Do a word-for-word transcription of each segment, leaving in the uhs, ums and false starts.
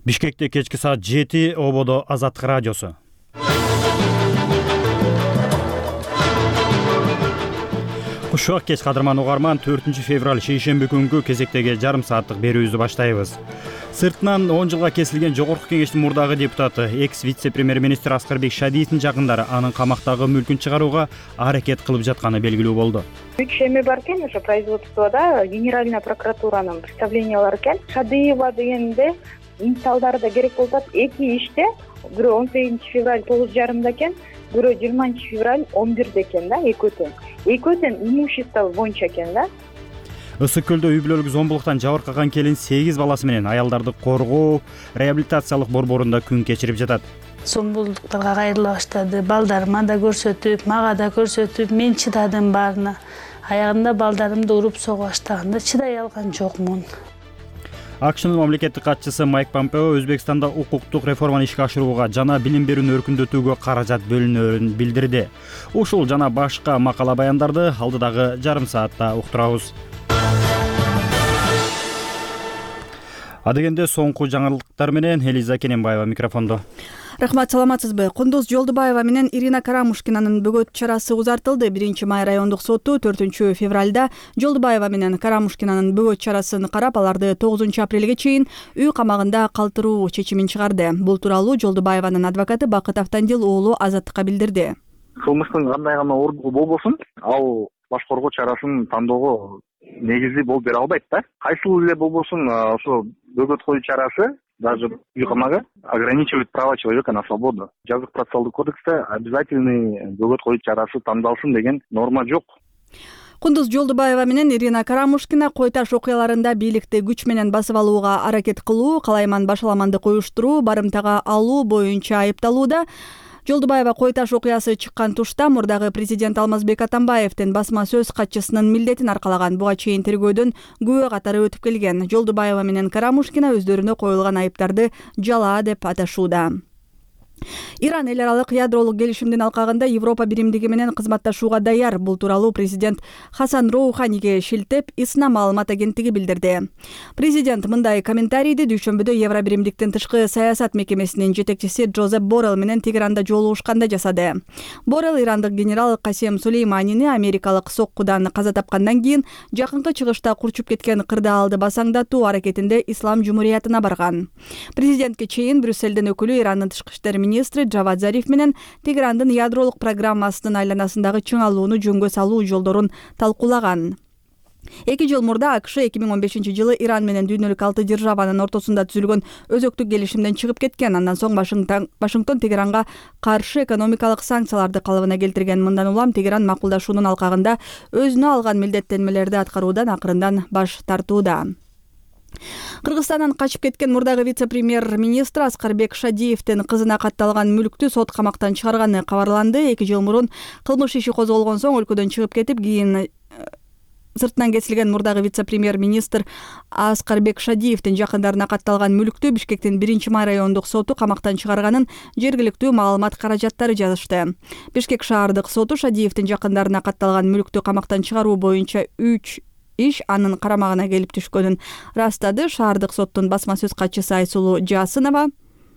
Бишкекте кечки саат жети ободо Азаттык радиосу. Кушак кеч кадырман угарман, төртүнчү февраль шейшемби күнгү кезектеги жарым сааттык берүүбүздү баштайбыз. Сыртынан он жылга кесилген жогорку кеңештин мурдагы депутаты, экс вице-премьер-министр Аскарбек Шадиевдин жакындары анын камактагы мүлкүн чыгарууга аракет кылып жатканы белгилүү болду. Үч эме бар экен, ошо производствода генеральная прокуратуранын представлениялары экен. Шадиева дегенде инициалдары да керек болуп атат. Эки иште, бирөө он сегизинчи февраль тогуз жарымда экен, бирөө жыйырманчы февраль он бирде экен да, экөө тең. Экөө тең имущество боюнча экен да. Ысык көлдө үй бүлөлүк зомбулуктан жабыркаган келин сегиз баласы менен аялдарды коргоо реабилитациялык борборунда күн кечирип жатат. Зомбулуктарга кайрыла баштады. Балдарыма да көрсөтүп, мага да көрсөтүп, мен чыдадым баарына. Аягында балдарымды уруп согуп баштаганда чыдай алган жокмун. АКШнын мамлекеттик катчысы Майк Помпео Өзбекстанда укуктук реформаны ишке ашырууга жана билим берүүнү өркүндөтүүгө каражат бөлүнөөрүн билдирди. Ушул жана башка макала баяндарды алдыдагы жарым саатта уктурабыз. Адегенде соңку жаңылыктар менен Элиза Кененбаева микрофондо. Рахмат, саламатсызбы? Кундуз Жолдубаева менен Ирина Карамушкинанын бөгөт чарасы узартылды. биринчи май райондук соту төртүнчү февралда Жолдубаева менен Карамушкинанын бөгөт чарасын карап, аларды тогузунчу апрелге чейин үй камагында калтыруу чечимин чыгарды. Бул тууралуу Жолдубаеванын адвокаты Бакыт Автандил уулу Азаттыкка билдирди. Кылмыштын кандай гана ордугу болбосун, ал баш коргоо чарасын тандоого негизи болуп бере албайт да. Кайсыл эле болбосун, ошо бөгөт коюу чарасы даже үй камагы ограничивает права человека на свободу. Жазык процессуалдык кодексте обязательный бөгөт коюу чарасы тандалсын деген норма жок. Кундуз Жолдубаева менен Ирина Карамушкина Кой Таш окуяларында бийликти күч менен басып алууга аракет кылуу, калайман башаламандык уюштуруу, барымтага алуу боюнча айыпталууда. Жолдубаева Кой Таш окуясы чыккан тушта мурдагы президент Алмазбек Атамбаевдин басма сөз катчысынын милдетин аркалаган. Буга чейин тергөөдөн күбө катары өтүп келген. Жолдубаева менен Карамушкина өздөрүнө коюлган айыптарды жалаа деп аташууда. Иран эл аралык ядролук келишимдин алкагында Европа биримдиги менен кызматташууга даяр. Бул тууралуу президент Хасан Роуханиге шилтеп ИСНА маалымат агенттиги билдирди. Президент мындай комментарийди дүйшөмбүдө Евро биримдиктин тышкы саясат мекемесинин жетекчиси Джозеп Боррелл менен Тегеранда жолугушканда жасады. Боррелл ирандык генерал Касем Сулейманини америкалык соккудан каза тапкандан кийин жакынкы чыгышта курчуп кеткен кырдаалды басаңдатуу аракетинде Ислам Жумуриятына барган. Президентке чейин Брюссельдин өкүлү Ирандын тышкы иштер министри Джавад Зариф менен Тегерандын ядролук программасынын айланасындагы чыңалууну жөнгө салуу жолдорун талкуулаган. Эки жыл мурда АКШ эки миң он бешинчи жылы Иран менен дүйнөлүк алты державанын ортосунда түзүлгөн өзөктүк келишимден чыгып кеткен. Андан соң Вашингтон Тегеранга каршы экономикалык санкцияларды калыбына келтирген. Мындан улам Тегеран макулдашуунун алкагында өзүнө алган милдеттенмелерди аткаруудан акырындан баш тартууда. Кыргызстандан качып кеткен мурдагы вице-премьер-министр Аскарбек Шадиевдин кызына катталган мүлктү сот камактан чыгарганы кабарланды. Эки жыл мурун кылмыш иши козголгон соң өлкөдөн чыгып кетип, кийин сыртынан кесилген мурдагы вице-премьер-министр Аскарбек Шадиевдин жакындарына катталган мүлктү Бишкектин биринчи май райондук соту камактан чыгарганын жергиликтүү маалымат каражаттары жазышты. Бишкек шаардык соту Шадиевдин жакындарына катталган мүлктү камактан чыгаруу боюнча үч иш анын карамагына келип түшкөнүн ырастады. Шаардык соттун басма сөз катчысы Айсулуу Жасынова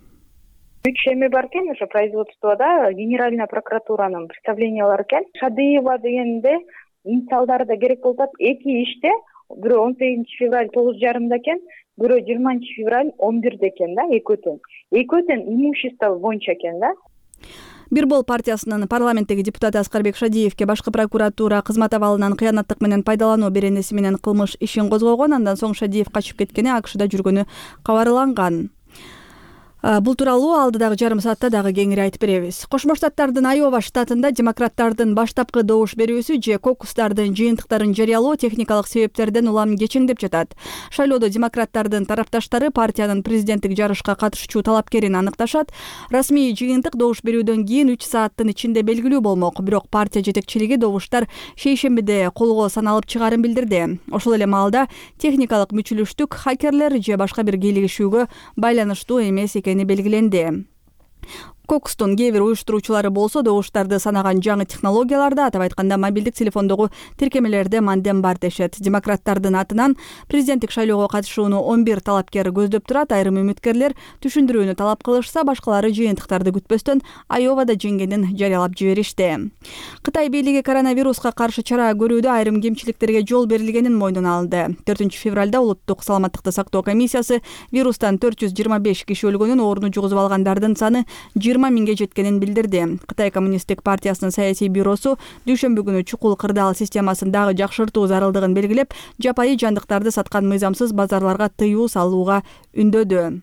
Үч эме бар экен, ошо производствода генеральная прокуратуранын представлениялары экен. Шадиева дегенде инициалдары да керек болуп атат. Эки иште, бирөө он сегизинчи февраль тогуз жарымда экен, бирөө жыйырманчы февраль он бирде экен да, экөө тең. Экөө тең имущество боюнча экен да. Бир бол партиясынын парламенттеги депутаты Аскарбек Шадиевке башкы прокуратура кызмат абалынан кыянаттык менен пайдалануу беренеси менен кылмыш ишин козгогон. Андан соң Шадиев качып кеткени, АКШда жүргөнү кабарланган. Бул тууралуу алдыдагы жарым саатта дагы кеңири айтып беребиз. Кошмо Штаттардын Айова штатында демократтардын баштапкы добуш берүүсү же кокустардын жыйынтыктарын жарыялоо техникалык себептерден улам кечиңдеп жатат. Шайлоодо демократтардын тарапташтары партиянын президенттик жарышка катышуучу талапкерин аныкташат. Расмий жыйынтык добуш берүүдөн кийин үч сааттын ичинде белгилүү болмок. Бирок партия жетекчилиги добуштар шейшембиде колго саналып чыгарын билдирди. Ошол эле маалда техникалык мүчүлүштүк хакерлер же башка бир кийлигишүүгө байланыштуу эмес экени белгиленди. кокстун кээ бир уюштуруучулары болсо добуштарды санаган жаңы технологияларда, атап айтканда мобилдик телефондогу тиркемелерде мандем бар дешет. Демократтардын атынан президенттик шайлоого катышууну он бир талапкер көздөп турат. Айрым үмүткерлер түшүндүрүүнү талап кылышса, башкалары жыйынтыктарды күтпөстөн Айовада жеңгенин жарыялап жиберишти. Кытай бийлиги коронавируска каршы чара көрүүдө айрым кемчиликтерге жол берилгенин мойнуна алды. төртүнчү февралда улуттук саламаттыкты сактоо комиссиясы вирустан төрт жүз жыйырма беш киши өлгөнүн, орууну жугузуп алгандардын саны жыйырма миңге жеткенин билдирди. Кытай коммунисттик партиясынын саясий бюросу дүйшөмбү күнү чукул кырдаал системасын дагы жакшыртуу зарылдыгын белгилеп, жапайы жандыктарды саткан мыйзамсыз базарларга тыюу салууга үндөдү.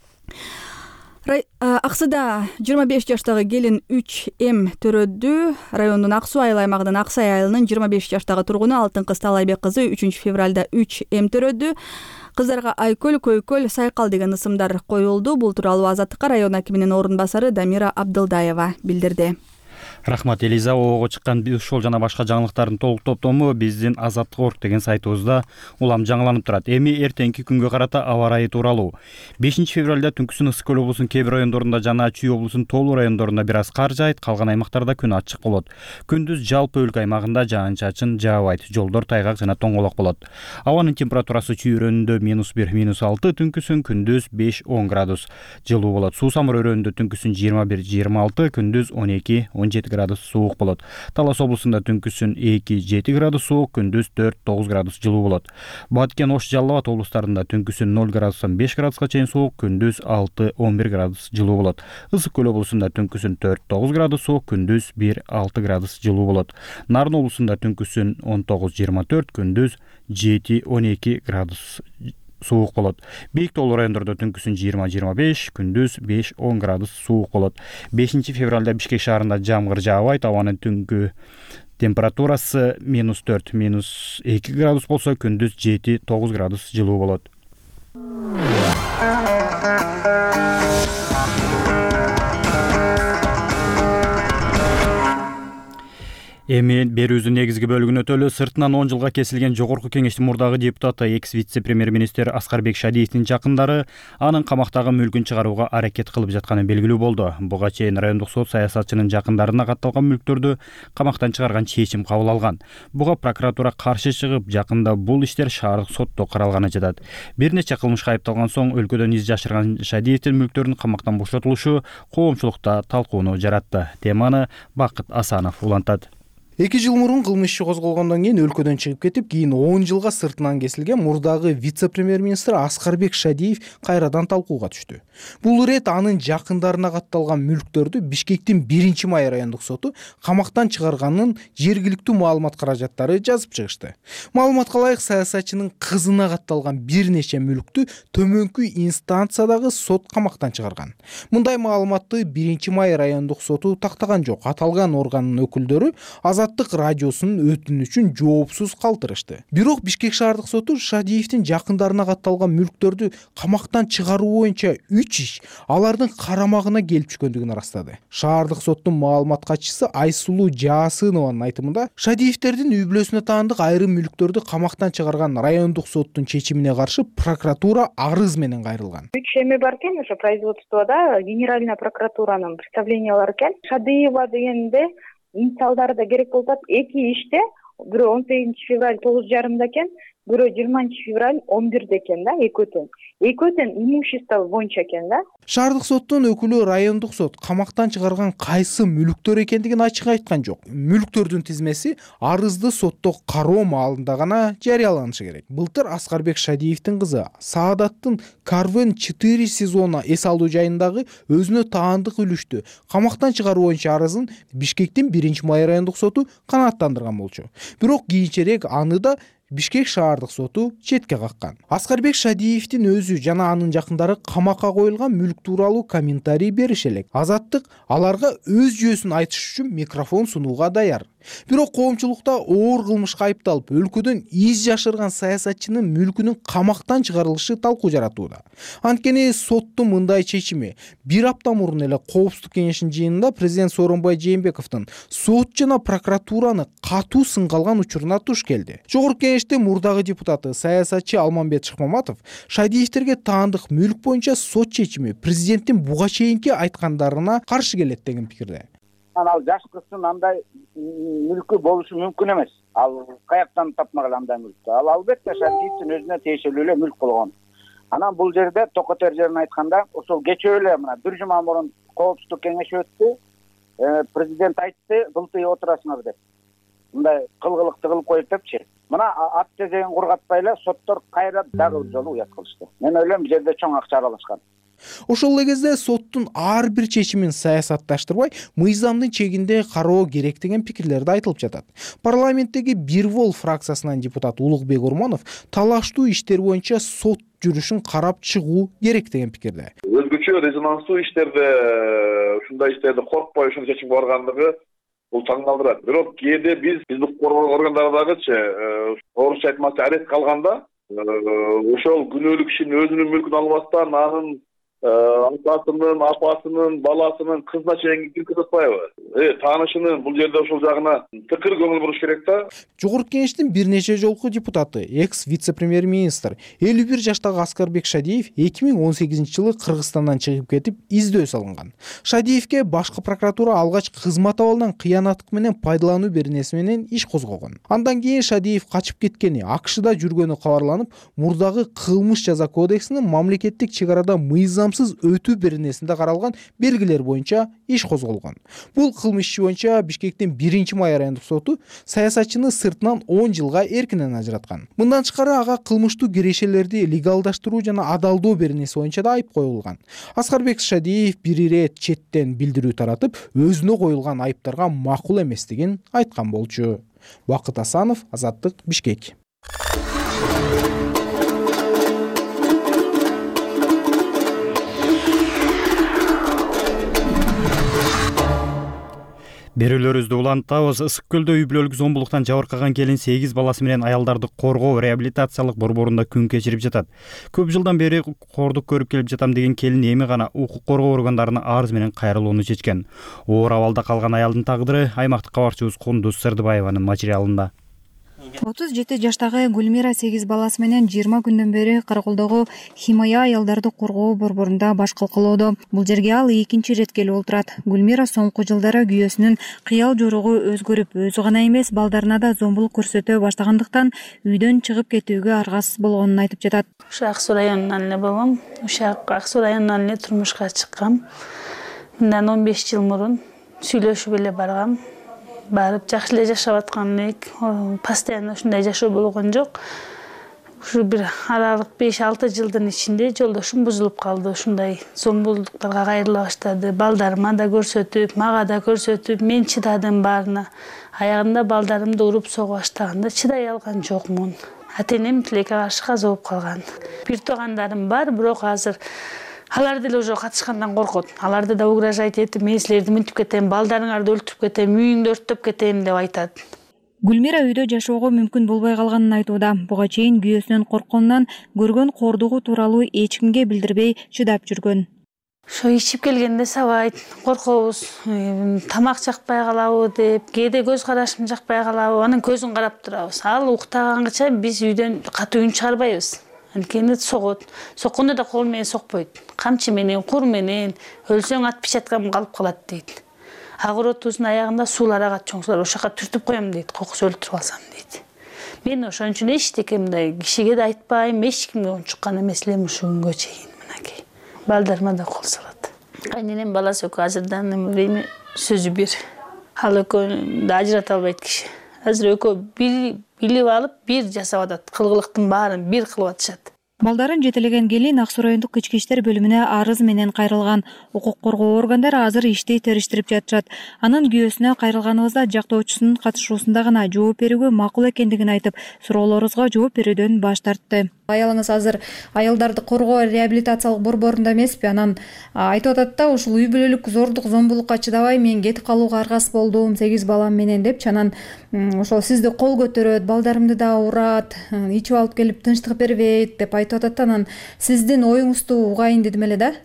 Аксыда жыйырма беш жаштагы келин үч эм төрөдү. Райондун Ак Суу айыл аймагынын Аксай айылынын жыйырма беш жаштагы тургуну Алтын кыз Талайбек кызы үчүнчү февралда үч эм төрөдү. Кыздарга Айкөл, Көйкөл, Сайкал деген ысымдар коюлду. Бул тууралуу Азаттыкка район акиминин орун басары Дамира Абдылдаева билдирди. Рахмат Элиза. Ого чыккан ушул жана башка жаңылыктардын толук топтому биздин Азаттык орг деген сайтыбызда улам жаңыланып турат. Эми эртеңки күнгө карата аба ырайы тууралуу. бешинчи февралда түнкүсүн Ысык көл облусунун кээ бир райондорунда жана Чүй облусунун толуу райондорунда бир аз кар жаайт, калган аймактарда күн ачык болот. Күндүз жалпы өлкө аймагында жаан-чачын жаабайт, жолдор тайгак жана тоңголок болот. Абанын температурасы Чүй өрөөнүндө минус бир, минус алты, түнкүсүн күндүз беш он градус жылуу болот. Суусамыр өрөөнүндө түнкүсүн жыйырма бир жыйырма алты, күндүз он эки он жети градус суук болот. Талас облусунда түнкүсүн эки жети градус суук, күндүз төрт тогуз градус жылуу болот. Баткен, Ош, Жалал Абад облустарында түнкүсүн ноль градустан беш градуска чейин суук, күндүз алты он бир градус жылуу болот. Ысык көл облусунда түнкүсүн төрт тогуз градус суук, күндүз бир алты градус жылуу болот. Нарын облусунда түнкүсүн он тогуз жыйырма төрт, күндүз жети он эки градус суук болот. Бийик тоолуу райондордо түнкүсүн жыйырма жыйырма беш, күндүз беш он градус суук болот. бешинчи февралда Бишкек шаарында жамгыр жаабайт, абанын түнгү температурасы минус төрт, минус эки градус болсо, күндүз жети тогуз градус жылуу болот. Эми берүүбүздүн негизги бөлүгүнө өтөлү. Сыртынан он жылга кесилген Жогорку Кеңештин мурдагы депутаты, экс вице-премьер-министр Аскарбек Шадиевдин жакындары анын камактагы мүлкүн чыгарууга аракет кылып жатканы белгилүү болду. Буга чейин райондук сот саясатчынын жакындарына катталган мүлктөрдү камактан чыгарган чечим кабыл алган. Буга прокуратура каршы чыгып, жакында бул иштер шаардык сотто каралганы жатат. Бир нече кылмышка айыпталган соң өлкөдөн из жашырган Шадиевдин мүлктөрүнүн камактан бошотулушу коомчулукта талкууну жаратты. Теманы Бакыт Асанов улантат. эки жыл мурун кылмыш иши козголгондон кийин өлкөдөн чыгып кетип, кийин он жылга сыртынан кесилген мурдагы вице-премьер-министр Аскарбек Шадиев кайрадан талкууга түштү. Бул ирет анын жакындарына катталган мүлктөрдү Бишкектин биринчи май райондук соту камактан чыгарганын жергиликтүү маалымат каражаттары жазып чыгышты. Маалыматка ылайык, саясатчынын кызына катталган бир нече мүлктү төмөнкү инстанциядагы сот камактан чыгарган. Мындай маалыматты биринчи май райондук соту тактаган жок. Аталган органдын өкүлдөрү Азаттык радиосунун өтүнүчүн жоопсуз калтырышты. Бирок Бишкек шаардык соту Шадиевдин жакындарына катталган мүлктөрдү камактан чыгаруу боюнча үч иш алардын карамагына келип түшкөндүгүн ырастады. Шаардык соттун маалымат катчысы Айсулуу Жаасынованын айтымында, Шадиевдердин үй бүлөсүнө таандык айрым мүлктөрдү камактан чыгарган райондук соттун чечимине каршы прокуратура арыз менен кайрылган. Үч эми бар экен, ошо производствода Генеральная прокуратуранын представлениялары экен. Шадыева дегенде инициалдары да керек болуп атат. Эки иште, бирөө он сегизинчи февраль тогуз жарымда экен, бирөө жыйырманчы февраль он бирде экен да, экөө тең. Экөө тең имущество боюнча экен да. Шаардык соттун өкүлү райондук сот камактан чыгарган кайсы мүлктөр экендигин ачык айткан жок. Мүлктөрдүн тизмеси арызды сотто кароо маалында гана жарыяланышы керек. Былтыр Аскарбек Шадиевдин кызы Саадаттын Карвен четыре сезона эс алуу жайындагы өзүнө таандык үлүштү камактан чыгаруу боюнча арызын Бишкектин биринчи май райондук соту канааттандырган болчу. Бирок кийинчерээк аны да Бишкек шаардык соту четке каккан. Аскарбек Шадиевдин өзү жана анын жакындары камакка коюлган мүлк тууралуу комментарий бериши элек. Азаттык аларга өз жүйөсүн айтыш үчүн микрофон сунууга даяр. Бирок коомчулукта оор кылмышка айыпталып, өлкөдөн из жашырган саясатчынын мүлкүнүн камактан чыгарылышы талкуу жаратууда. Анткени соттун мындай чечими бир апта мурун эле Коопсуздук кеңешинин жыйынында президент Сооронбай Жээнбековдун сот жана прокуратураны катуу сынга алган учуруна туш келди. Жогорку кеңештин мурдагы депутаты саясатчы Алмамбет Шыкмаматов Шадиевтерге таандык мүлк боюнча сот чечими президенттин буга чейинки айткандарына каршы келет деген пикирде. Ал жаш кыздын андай мүлкү болушу мүмкүн эмес. Ал каяктан тапмаган андай мүлктү. Ал албетте Шадиевдин өзүнө тиешелүү эле мүлк болгон. Анан бул жерде Токотер жерин айтканда, ошол кечээ эле мына бир жума мурун Коопсуздук кеңеши өттү. Президент айтты, былтый отурасыңар деп. Мындай кылгылыкты кылып коюп депчи. Мына ат тезегин кургатпай эле соттор кайра дагы бир жолу уят кылышты. Мен ойлойм, бул жерде чоң акча аралашкан. Ошол эле кезде соттун ар бир чечимин саясатташтырбай, мыйзамдын чегинде кароо керек деген пикирлер да айтылып жатат. Парламенттеги Бир Вол фракциясынан депутат Улукбек Урмонов талаштуу иштер боюнча сот жүрүшүн карап чыгуу керек деген пикирде. Өзгөчө резонанстуу иштерде ушундай иштерди коркпой ушул чечимге баргандыгы бул таң калтырат. Бирок кээде биз биз укук коргоо органдарындагычы орусча айтмакчы арест калганда ошол күнөөлүү кишинин өзүнүн мүлкүн албастан анын атасынын, апасынын, баласынын, кызына чейин киргизе атпайбы? Э, таанышынын бул жерде ошол жагына тыкыр көңүл буруш керек да. Жогорку кеңештин бир нече жолку депутаты, экс вице-премьер-министр элүү бир жаштагы Аскарбек Шадиев эки миң он сегизинчи жылы Кыргызстандан чыгып кетип, издөө салынган. Шадиевке башкы прокуратура алгач кызмат абалынан кыянаттык менен пайдалануу беренеси менен иш козгогон. Андан кийин Шадиев качып кеткени, АКШда жүргөнү кабарланып, мурдагы кылмыш жаза кодексинин мамлекеттик чек арада мыйзам өтүү беренесинде каралган белгилер боюнча иш козголгон. Бул кылмыш иши боюнча Бишкектин биринчи май райондук соту саясатчыны сыртынан он жылга эркинен ажыраткан. Мындан тышкары ага кылмыштуу кирешелерди легалдаштыруу жана адалдоо беренеси боюнча да айып коюлган. Аскарбек Шадиев бир ирет четтен билдирүү таратып, өзүнө коюлган айыптарга макул эместигин айткан болчу. Бакыт Асанов, Азаттык, Бишкек. Берүүлөрүбүздү улантабыз. Ысык көлдө үй бүлөлүк зомбулуктан жабыркаган келин сегиз баласы менен аялдарды коргоо реабилитациялык борборунда күн кечирип жатат. Көп жылдан бери кордук көрүп келип жатам деген келин эми гана укук коргоо органдарына арыз менен кайрылууну чечкен. Оор абалда калган аялдын тагдыры аймактык кабарчыбыз Кундуз Сырдыбаеванын материалында. отуз жети жаштагы Гүлмира сегиз баласы менен жыйырма күндөн бери Каракөлдөгү Химая аялдарды коргоо борборунда баш калкалоодо. Бул жерге ал экинчи ирет келип отурат. Гүлмира соңку жылдары күйөөсүнүн кыял жоругу өзгөрүп, өзү гана эмес, балдарына да зомбулук көрсөтө баштагандыктан үйдөн чыгып кетүүгө аргасыз болгонун айтып жатат. Ошо Ак Суу районунан эле болгом. Ошо Ак Суу районунан эле турмушка чыккам. Мындан он беш жыл мурун сүйлөшүп эле баргам. Барып жакшы эле жашап аткан элек, постоянно ушундай жашоо болгон жок. Ушу бир аралык беш алты жылдын ичинде жолдошум бузулуп калды. Ушундай зомбулуктарга кайрыла баштады. Балдарыма да көрсөтүп, мага да көрсөтүп, мен чыдадым баарына. Аягында балдарымды уруп согуп баштаганда чыдай алган жокмун. Ата-энем тилекке каршы каза болуп калган. Бир туугандарым бар, бирок азыр алар деле уже катышкандан коркот. Аларды да угрожать этип, мен силерди мынтип кетем, балдарыңарды өлтүрүп кетем, үйүңдү өрттөп кетем деп айтат. Гүлмира үйдө жашоого мүмкүн болбой калганын айтууда. Буга чейин күйөөсүнөн коркконунан көргөн кордугу тууралуу эч кимге билдирбей чыдап жүргөн. Ошо ичип келгенде сабайт, коркобуз, тамак жакпай калабы деп, кээде көз карашым жакпай калабы, анын көзүн карап турабыз. Ал уктаганча биз үйдөн катуу үн чыгарбайбыз. Анткени согот. Соккондо да кол менен сокпойт. Камчы менен, кур менен, өлсөң ат печаткам калып калат дейт. Агыротуздун аягында суулар агат чоңсулар, ошока түртүп коем дейт, кокус өлтүрүп алсам дейт. Мен ошон үчүн эчтеке мындай кишиге да айтпайм, эч кимге унчуккан эмес элем ушул күнгө чейин. Мынакей. Балдарыма да кол салат. Кайненем баласы экөө азырдан время сөзү бир. Ал экөөнү да ажырата албайт киши. Азыр экөө бир билип алып, бир жасап атат. Кылгылыктын баарын бир кылып атышат. Балдарын жетелеген келин Ак Суу райондук ички иштер бөлүмүнө арыз менен кайрылган. Укук коргоо органдары азыр ишти териштирип жатышат. Анын күйөөсүнө кайрылганыбызда жактоочусунун катышуусунда гана жооп берүүгө макул экендигин айтып, суроолорубузга жооп берүүдөн баш тартты. Аялыңыз азыр аялдарды коргоо реабилитациялык борборунда эмеспи? Анан айтып атат да, ушул үй бүлөлүк зордук зомбулукка чыдабай мен кетип калууга аргасыз болдум сегиз балам менен депчи. Анан ошол сизди кол көтөрөт, балдарымды да урат, ичип алып келип тынчтык бербейт деп айтып атат. Анан сиздин оюңузду угайын дедим эле да.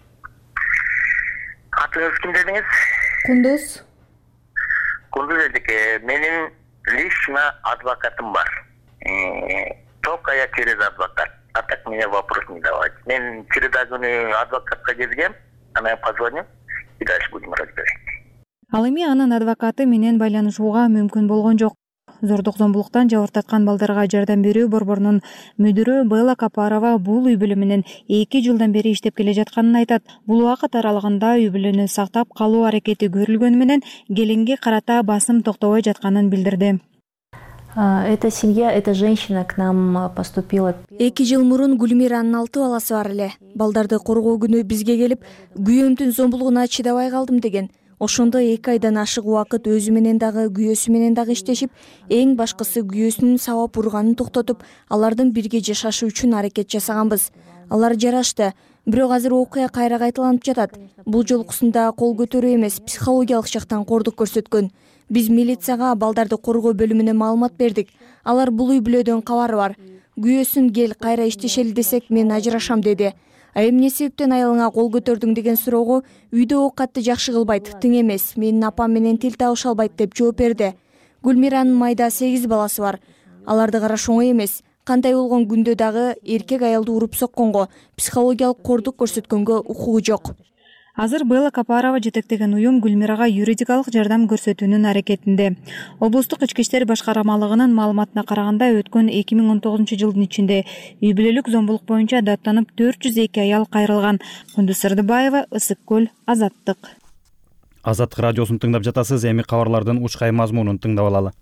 Атыңыз ким дедиңиз? Кундуз. Кундуз эжеке, менин лично адвокатым бар. Только я через адвокат. А так мне вопрос не давать. Мен череда күнү адвокатка келгем, анан позвоним и дальше будем разбирать. Ал эми анын адвокаты менен байланышууга мүмкүн болгон жок. Зордук зомбулуктан жабыртаткан балдарга жардам берүү борборунун мүдүрү Белла Капарова бул үй бүлө менен эки жылдан бери иштеп келе жатканын айтат. Бул убакыт аралыгында үй бүлөнү сактап калуу аракети көрүлгөнү менен келинге карата басым токтобой жатканын билдирди. Эта семья, эта женщина к нам поступила. Эки жыл мурун Гүлмиранын алты баласы бар эле. Балдарды коргоо күнү бизге келип, күйөөмдүн зомбулугуна чыдабай калдым деген. Ошондо эки айдан ашык убакыт өзү менен дагы күйөөсү менен дагы иштешип, эң башкысы күйөөсүнүн сабап урганын токтотуп, алардын бирге жашашы үчүн аракет жасаганбыз. Алар жарашты. Бирок азыр окуя кайра кайталанып жатат. Бул жолкусунда кол көтөрүү эмес, психологиялык жактан кордук көрсөткөн. Биз милицияга балдарды коргоо бөлүмүнө маалымат бердик. Алар бул үй бүлөдөн кабары бар. Күйөөсүн кел кайра иштешели десек мен ажырашам деди. А эмне себептен аялыңа кол көтөрдүң деген суроого үйдө оокатты жакшы кылбайт, тың эмес, менин апам менен тил табыша албайт деп жооп берди. Гүлмиранын майда сегиз баласы бар. Аларды караш оңой эмес. Кандай болгон күндө дагы эркек аялды уруп сокконго, психологиялык кордук көрсөткөнгө укугу жок. Азыр Белла Капарова жетектеген уюм Гүлмирага юридикалык жардам көрсөтүүнүн аракетинде. Облустук ички иштер башкармалыгынын маалыматына караганда, өткөн эки миң он тогузунчу жылдын ичинде үй бүлөлүк зомбулук боюнча даттанып төрт жүз эки аял кайрылган. Кундуз Сырдыбаева, Ысык көл, Азаттык. Азаттык радиосун тыңдап жатасыз. Эми кабарлардын учкай мазмунун тыңдап алалы.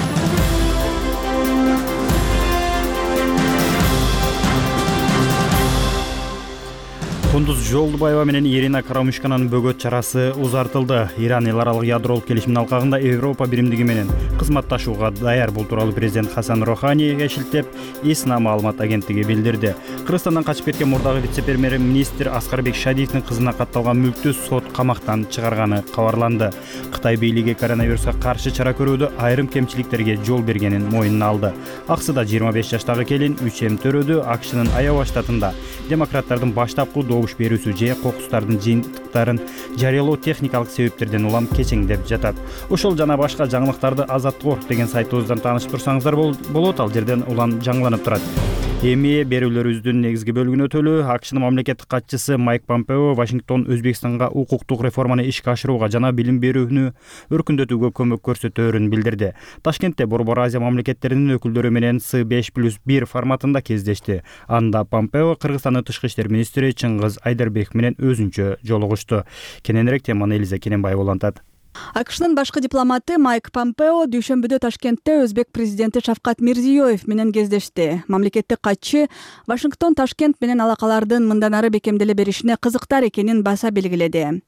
Кундуз Жолдубаева менен Ирина Карамушканын бөгөт чарасы узартылды. Иран эл аралык ядролук келишимин алкагында Европа биримдиги менен кызматташууга даяр. Бул тууралуу президент Хасан Роханийге шилтеп ИСНА маалымат агенттиги билдирди. Кыргызстандан качып кеткен мурдагы вице-премьер-министр Аскарбек Шадиевдин кызына катталган мүлктү сот камактан чыгарганы кабарланды. Кытай бийлиги коронавируска каршы чара көрүүдө айрым кемчиликтерге жол бергенин моюнуна алды. Аксыда жыйырма беш жаштагы келин үч эм төрөдү. АКШнын Айова штатында демократтардын баштапкы добуш берүүсү же кокустардын жыйынтыктарын жарыялоо техникалык себептерден улам кечеңдеп жатат. Ошол жана башка жаңылыктарды азаттык орг деген сайтыбыздан таанышып турсаңыздар болот. Ал жерден улам жаңыланып турат. Эми берүүлөрүбүздүн негизги бөлүгүнө өтөлү. АКШнын мамлекеттик катчысы Майк Помпео Вашингтон Өзбекстанга укуктук реформаны ишке ашырууга жана билим берүүнү өркүндөтүүгө көмөк көрсөтөөрүн билдирди. Ташкентте Борбор Азия мамлекеттеринин өкүлдөрү менен С беш плюс бир форматында кездешти. Анда Помпео Кыргызстандын тышкы иштер министри Чыңгыз Айдарбеков менен өзүнчө жолугушту. Кененирээк теманы Элиза Кененбаева улантат. АКШнын башкы дипломаты Майк Помпео дүйшөмбүдө Ташкентте Өзбек президенти Шавкат Мирзиёев менен кездешти. Мамлекеттик катчы Вашингтон Ташкент менен алакалардын мындан ары бекемделе беришине кызыктар экенин баса белгиледи.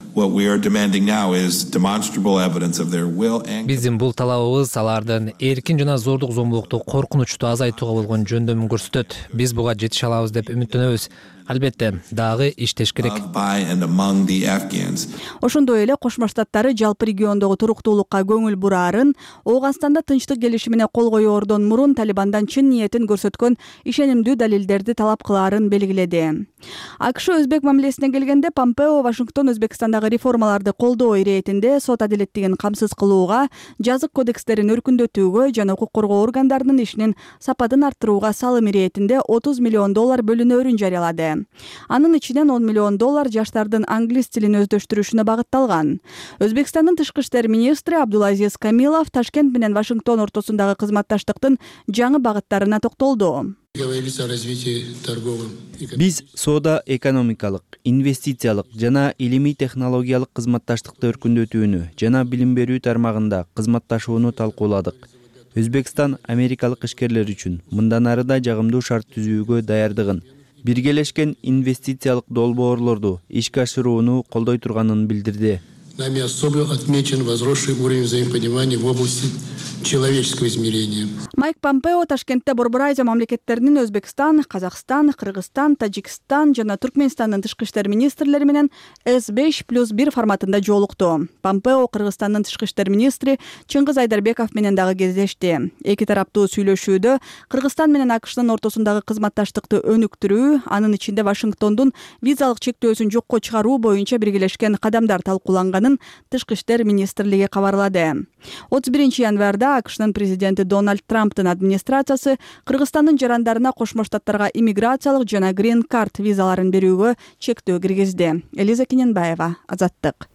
Биздин бул талабыбыз алардын эркин жана зордук зомбулукту коркунучту азайтууга болгон жөндөмүн көрсөтөт. Биз буга жетише алабыз деп үмүттөнөбүз. Албетте, дагы иштеш керек. Ошондой эле Кошмо Штаттары жалпы региондогу туруктуулукка көңүл бурарын, Ооганстанда тынчтык келишимине кол коёордон мурун Талибандан чын ниетин көрсөткөн ишенимдүү далилдерди талап кылаарын белгиледи. АКШ Өзбек мамилесине келгенде Помпео Вашингтон Өзбекстандагы реформаларды колдоо иретинде сот адилеттигин камсыз кылууга, жазык кодекстерин өркүндөтүүгө жана укук коргоо органдарынын ишинин сапатын арттырууга салым иретинде отуз миллион доллар бөлүнөөрүн жарыялады. Анын ичинен он миллион доллар жаштардын англис тилин өздөштүрүшүнө багытталган. Өзбекстандын тышкы иштер министри Абдулазиз Камилов Ташкент менен Вашингтон ортосундагы кызматташтыктын жаңы багыттарына токтолду. Биз соода экономикалык, инвестициялык жана илимий технологиялык кызматташтыкты өркүндөтүүнү жана билим берүү тармагында кызматташууну талкууладык. Өзбекстан америкалык ишкерлер үчүн мындан ары да жагымдуу шарт түзүүгө даярдыгын, биргелешкен инвестициялык долбоорлорду ишке ашырууну колдой турганын билдирди. Нами особо отмечен возросший уровень взаимопонимания в области человеческого измерения. Майк Помпео Ташкентте Борбор Азия мамлекеттеринин Өзбекстан, Казакстан, Кыргызстан, Тажикстан жана Түркмөнстандын тышкы иштер министрлери менен эс беш плюс бир форматында жолукту. Помпео Кыргызстандын тышкы иштер министри Чыңгыз Айдарбеков менен дагы кездешти. Эки тараптуу сүйлөшүүдө Кыргызстан менен АКШнын ортосундагы кызматташтыкты өнүктүрүү, анын ичинде Вашингтондун визалык чектөөсүн жокко чыгаруу боюнча биргелешкен кадамдар талкууланганын тышкы иштер министрлиги кабарлады. отуз биринчи январда АКШнын президенти Дональд Трамптын администрациясы Кыргызстандын жарандарына Кошмо Штаттарга иммиграциялык жана грин карт визаларын берүүгө чектөө киргизди. Элиза Кененбаева, Азаттык.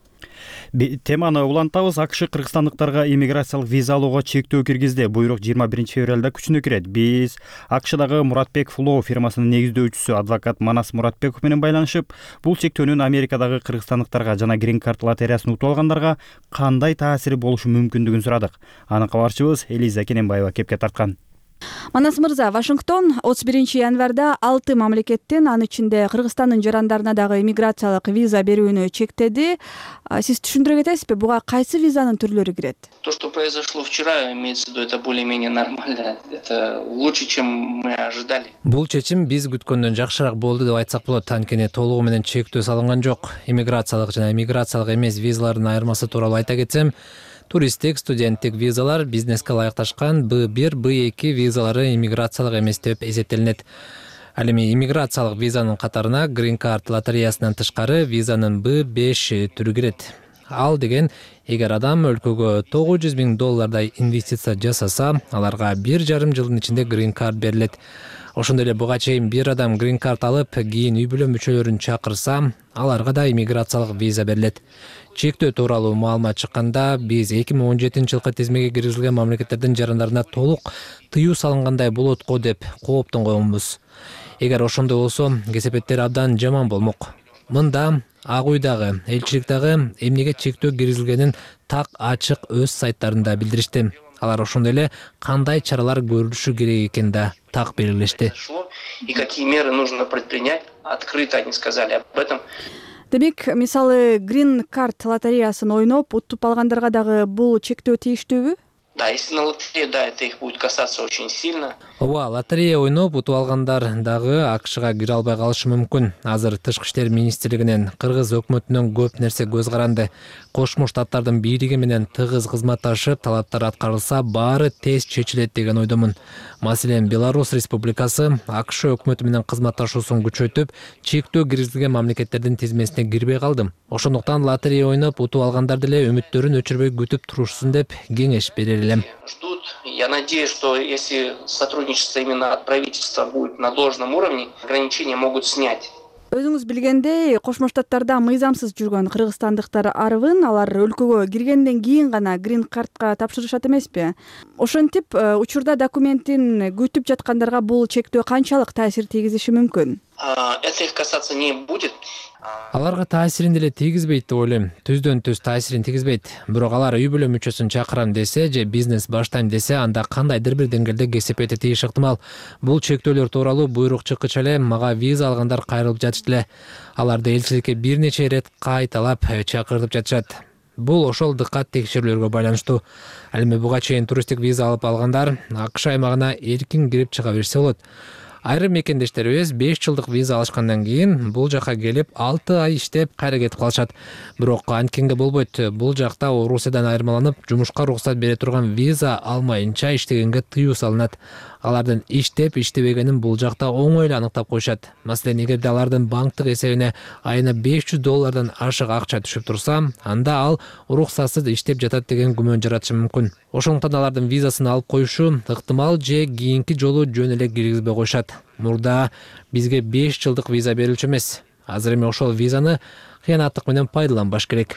Теманы улантабыз. АКШ кыргызстандыктарга иммиграциялык виза алууга чектөө киргизди. Буйрук жыйырма биринчи февралда күчүнө кирет. Биз АКШдагы Муратбеков Лоо фирмасынын негиздөөчүсү адвокат Манас Муратбеков менен байланышып, бул чектөөнүн Америкадагы кыргызстандыктарга жана грин карт лотереясын утуп алгандарга кандай таасири болушу мүмкүндүгүн сурадык. Анын кабарчыбыз Элиза Кененбаева кепке тарткан. Манас мырза, Вашингтон отуз биринчи январда алты мамлекеттин, анын ичинде Кыргызстандын жарандарына дагы иммиграциялык виза берүүнү чектеди. Сиз түшүндүрө кетесизби, буга кайсы визанын түрлөрү кирет? То, что произошло вчера, имеется в виду, это более-менее нормально. Это лучше, чем мы ожидали. Бул чечим биз күткөндөн жакшыраак болду деп айтсак болот. Анткени толугу менен чектөө салынган жок. Иммиграциялык жана иммиграциялык эмес визалардын айырмасы тууралуу айта кетсем, туристтик, студенттик визалар бизнеске ылайыкташкан Б бир, Б эки визалары иммиграциялык эмес деп эсептелинет. Ал эми иммиграциялык визанын катарына грин карт лотереясынан тышкары визанын Б беш түрү кирет. Ал деген, эгер адам өлкөгө тогуз жүз миң доллардай инвестиция жасаса, аларга бир жарым жылдын ичинде грин карт берилет. Ошондой эле буга чейин бир адам грин карт алып, кийин үй бүлө мүчөлөрүн чакырса, аларга да иммиграциялык виза берилет. Чектөө тууралуу маалымат чыкканда, биз эки миң он жетинчи жылкы тизмеге киргизилген мамлекеттердин жарандарына толук тыюу салынгандай болот го деп кооптонгонбуз. Эгер ошондой болсо, кесепеттер абдан жаман болмок. Мында Ак уйдагы, элчиликтеги эмнеге чектөө киргизилгенин так ачык өз сайттарында билдиришти. Алар ошондой эле кандай чаралар көрүлүшү керек экенин да так белгилешти. И какие меры нужно предпринять, открыто они сказали об этом. Демек, мисалы, грин карт лотереясын ойноп, уттуп алгандарга дагы бул чектөө тийиштүүбү? Да, если на лотерее, да, это их будет касаться очень сильно. Ооба, лотерея ойноп утуп алгандар дагы АКШга кире албай калышы мүмкүн. Азыр Тышкы иштер министрлигинен, Кыргыз өкмөтүнөн көп нерсе көз каранды. Кошмо Штаттардын бийлиги менен тыгыз кызматташып, талаптар аткарылса, баары тез чечилет деген ойдомун. Маселен, Беларусь Республикасы АКШ өкмөтү менен кызматташуусун күчөтүп, чектөө киргизилген мамлекеттердин тизмесине кирбей калды. Ошондуктан лотерея ойноп утуп алгандар деле үмүттөрүн өчүрбөй күтүп турушсун деп кеңеш берер элем. Ждут. Я надеюсь, что если сотрудничество именно от правительства будет на должном уровне, ограничения могут снять. Өзүңүз билгендей, Кошмо Штаттарда мыйзамсыз жүргөн кыргызстандыктар арбын, алар өлкөгө киргенден кийин гана грин картка тапшырышат эмеспи? Ошентип, учурда документин күтүп жаткандарга бул чектөө канчалык таасир тийгизиши мүмкүн? Это их касаться не будет. Аларга таасирин деле тийгизбейт деп ойлойм. Түздөн түз таасирин тийгизбейт. Бирок алар үй бүлө мүчөсүн чакырам десе же бизнес баштайм десе, анда кандайдыр бир деңгээлде кесепети тийиш ыктымал. Бул чектөөлөр тууралуу буйрук чыккыча эле мага виза алгандар кайрылып жатышты эле. Аларды элчиликке бир нече ирет кайталап чакыртып жатышат. Бул ошол дыккат текшерүүлөргө байланыштуу. Ал эми буга чейин туристтик виза алып алгандар АКШ аймагына эркин кирип чыга берсе болот. Айрым мекендештерибиз беш жылдык виза алышкандан кийин бул жака келип алты ай иштеп кайра кетип калышат. Бирок анткенге болбойт. Бул жакта Орусиядан айырмаланып, жумушка уруксат бере турган виза алмайынча иштегенге тыюу салынат. Алардын иштеп, иштебегенин бул жакта оңой эле аныктап коюшат. Маселен, эгерде алардын банктык эсебине айына беш жүз доллардан ашык акча түшүп турса, анда ал уруксатсыз иштеп жатат деген күмөн жаратышы мүмкүн. Ошондуктан алардын визасын алып коюшу ыктымал же кийинки жолу жөн эле киргизбей коюшат. Мурда бизге беш жылдык виза берилчү эмес. Азыр эми ошол визаны кыянаттык менен пайдаланбаш керек.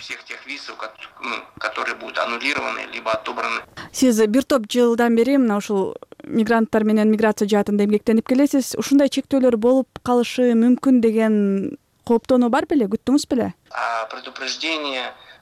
Которые будут аннулированы либо отобраны. Сиз бир топ жылдан бери мына ушул мигранттар менен миграция жаатында эмгектенип келесиз. Ушундай чектөөлөр болуп калышы мүмкүн деген кооптонуу бар беле, күттүңүз беле? Предупреждение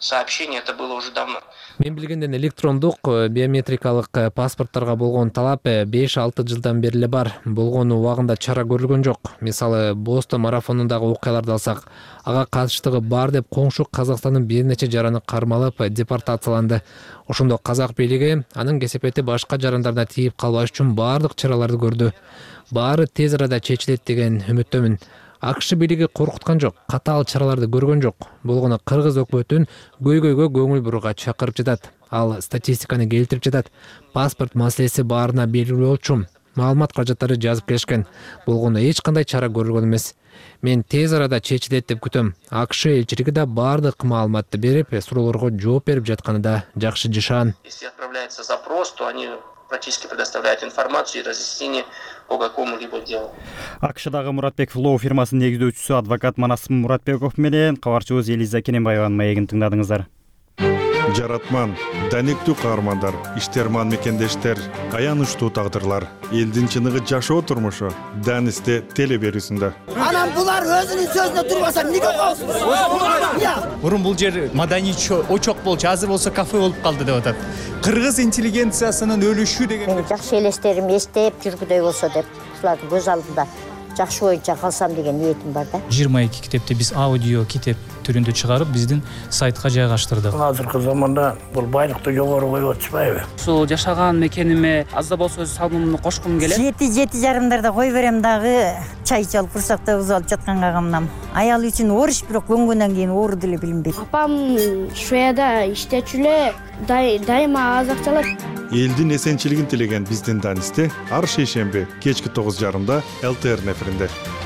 сообщение, это было уже давно. Мен билгенден электрондук биометрикалык паспорттарга болгон талап беш алты жылдан бери эле бар. Болгон убагында чара көрүлгөн жок. Мисалы, Бостон марафонундагы окуяларды алсак, ага катыштыгы бар деп коңшу Казакстандын бир нече жараны кармалып депортацияланды. Ошондо казак бийлиги анын кесепети башка жарандарына тийип калбаш үчүн бардык чараларды көрдү. Баары тез арада чечилет деген үмүттөмүн. АКШ бийлиги коркуткан жок, катаал чараларды көргөн жок. Болгону кыргыз өкмөтүн көйгөйгө көңүл буруга чакырып жатат. Ал статистиканы келтирип жатат. Паспорт маселеси баарына белгилүү болчу. Маалымат каражаттары жазып келишкен. Болгону эч кандай чара көрүлгөн эмес. Мен тез арада чечилет деп күтөм. АКШ элчилиги да бардык маалыматты берип, суроолорго жооп берип жатканы да жакшы жышаан. Если отправляется запрос, то они практически предоставляют информацию и разъяснение по какому-либо делу. АКШдагы Муратбеков Лоу фирмасынын негиздөөчүсү адвокат Манасым Муратбеков менен кабарчыбыз Элиза Кененбаеванын маегин тыңдадыңыздар. Жаратман, даниктүү каармандар, иштерман мекендештер, аянычтуу тагдырлар, элдин чыныгы жашоо турмушу Данисте теле берүүсүндө. Анан булар өзүнүн сөзүнө турбаса эмнеге коесуз? Мурун бул жер маданий очок болчу, азыр болсо кафе болуп калды деп атат. Кыргыз интеллигенциясынын өлүшү деген. Мен жакшы элестерим эстеп жүргүдөй болсо деп, ушулардын көз алдында жакшы боюнча калсам деген ниетим бар да. жыйырма эки китепти биз аудио китеп түрүндө чыгарып, биздин сайтка жайгаштырдык. Азыркы заманда бул байлыкты жогору коюп атышпайбы? Ушул жашаган мекениме аз да болсо өз салымымды кошкум келет. Жети жети жарымдарда кой берем дагы, чай чалып курсакта узалып жатканга камнам. Аял үчүн оруш, бирок көнгөндөн кийин оору деле билинбейт. Апам Швейцарияда иштечү эле, дайыма аз акча алат. Элдин эсенчилигин тилеген биздин Данисте ар шейшемби кечки тогуз жарымда эл тэ эр эфиринде.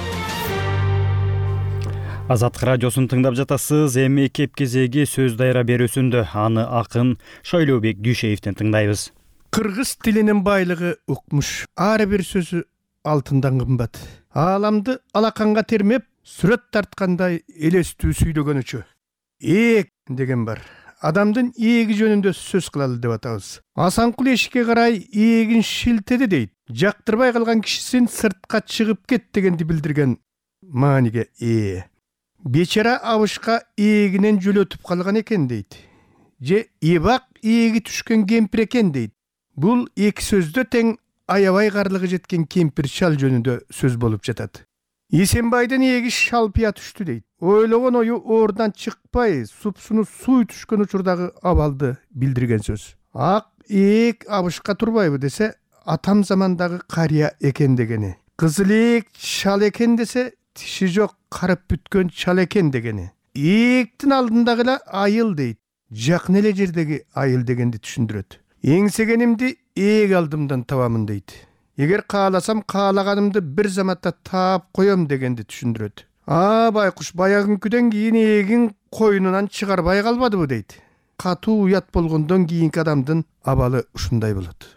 Азаттык радиосун тыңдап жатасыз. Эми кеп кезеги сөз дайра берүүсүндө аны акын Шойлообек Дүйшеевден тыңдайбыз. Кыргыз тилинин байлыгы укмуш. Ар бир сөзү алтындан кымбат. Ааламды алаканга термеп, сүрөт тарткандай элестүү сүйлөгөнүчү. Эек деген бар. Адамдын ээги жөнүндө сөз кылалы деп атабыз. Асанкул эшикке карай ээлин шилтеди дейт. Жактырбай калган кишисин сыртка чыгып кет дегенди билдирген мааниге ээ. Бечара абышка ээлинен жөлөтүп калган экен дейт. Же эбак ээги түшкөн кемпир экен дейт. Бул эки сөздө тең аябай карлыгы жеткен кемпир шал жөнүндө сөз болуп жатат. Есенбайдын ээги шалпыя түштү дейт. Ойлогон ою оордан чыкпай, супсуну суй түшкөн учурдагы абалды билдирген сөз. Ак эек абышка турбайбы десе, атам замандагы карыя экен дегени. Кызыл эек шал экен десе, тиши жок карып бүткөн чал экен дегени. Эектин алдындагы эле айыл дейт. Жакын эле жердеги айыл дегенди түшүндүрөт. Эңсегенимди эек алдымдан табамын дейт. Эгер кааласам каалаганымды бир заматта таап коем дегенди түшүндүрөт. А байкуш баягынкүдөн кийин эгин койнунан чыгарбай калбадыбы дейт. Катуу уят болгондон кийинки адамдын абалы ушундай болот.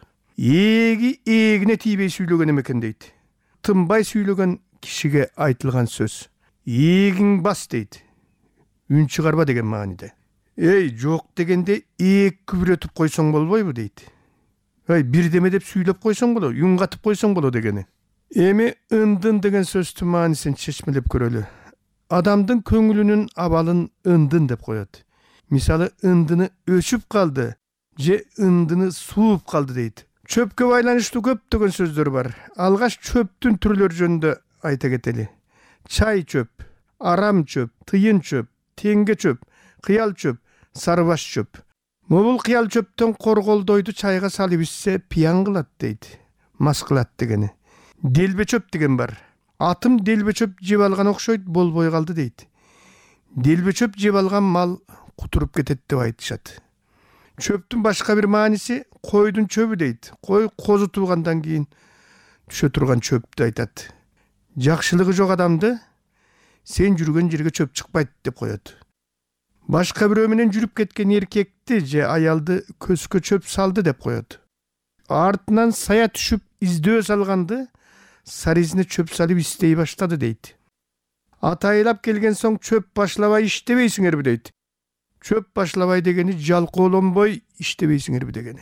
Эги эгине тийбей сүйлөгөн экен дейт. Тынбай сүйлөгөн кишиге айтылган сөз. Эгиң бас дейт. Үн чыгарба деген мааниде. Эй, жок дегенде ээг күбүрөтүп койсоң болбойбу дейт. Ай, бирдеме деп сүйлөп койсоң боло, үн катып койсоң боло дегени. Эми ындын деген сөздүн маанисин чечмелеп көрөлү. Адамдын көңүлүнүн абалын ындын деп коет. Мисалы, ындыны өчүп калды, же ындыны сууп калды дейт. Чөпкө байланыштуу көптөгөн сөздөр бар. Алгаш чөптүн түрлөрү жөнүндө айта кетели. Чай чөп, арам чөп, тыйын чөп, теңге чөп, кыял чөп, сарыбаш чөп. Могул кыял чөптөн корголдойду чайга салып ичсе пиян кылат дейт. Мас кылат дегени. Делбе чөп деген бар. Атым делбе чөп жеп алган окшойт, болбой калды дейт. Делбе чөп жеп алган мал кутуруп кетет деп айтышат. Чөптүн башка бир мааниси койдун чөбү дейт. Кой козу туугандан кийин түшө турган чөптү айтат. Жакшылыгы жок адамды сен жүргөн жерге чөп чыкпайт деп коет. Башка бирөө менен жүрүп кеткен эркекти же аялды көзгө чөп салды деп коет. Артынан сая түшүп издөө салганды саризине чөп салып истей баштады дейт. Атайлап келген соң чөп башлабай иштебейсиңерби дейт. Чөп башлабай дегени жалкоолонбой иштебейсиңерби дегени.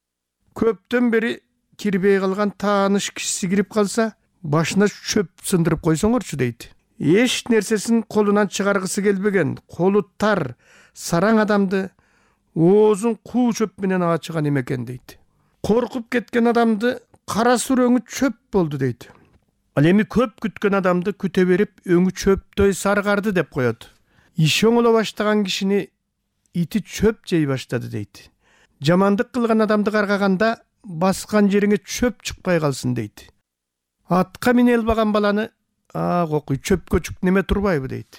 Көптөн бери кирбей калган тааныш кишиси кирип калса, башына чөп сындырып койсоңорчу дейт. эч нерсесин колунан чыгаргысы келбеген, колу тар, сараң адамды оозун куу чөп менен ачыган эмекен дейт. Коркуп кеткен адамды кара сур өңү чөп болду дейт. Ал эми көп күткөн адамды күтө берип өңү чөптөй саргарды деп коет. Иши оңоло баштаган кишини ити чөп жей баштады дейт. Жамандык кылган адамды каргаганда баскан жериңе чөп чыкпай калсын дейт. Атка мине албаган баланы а окуй чөпкө чүк неме турбайбы дейт.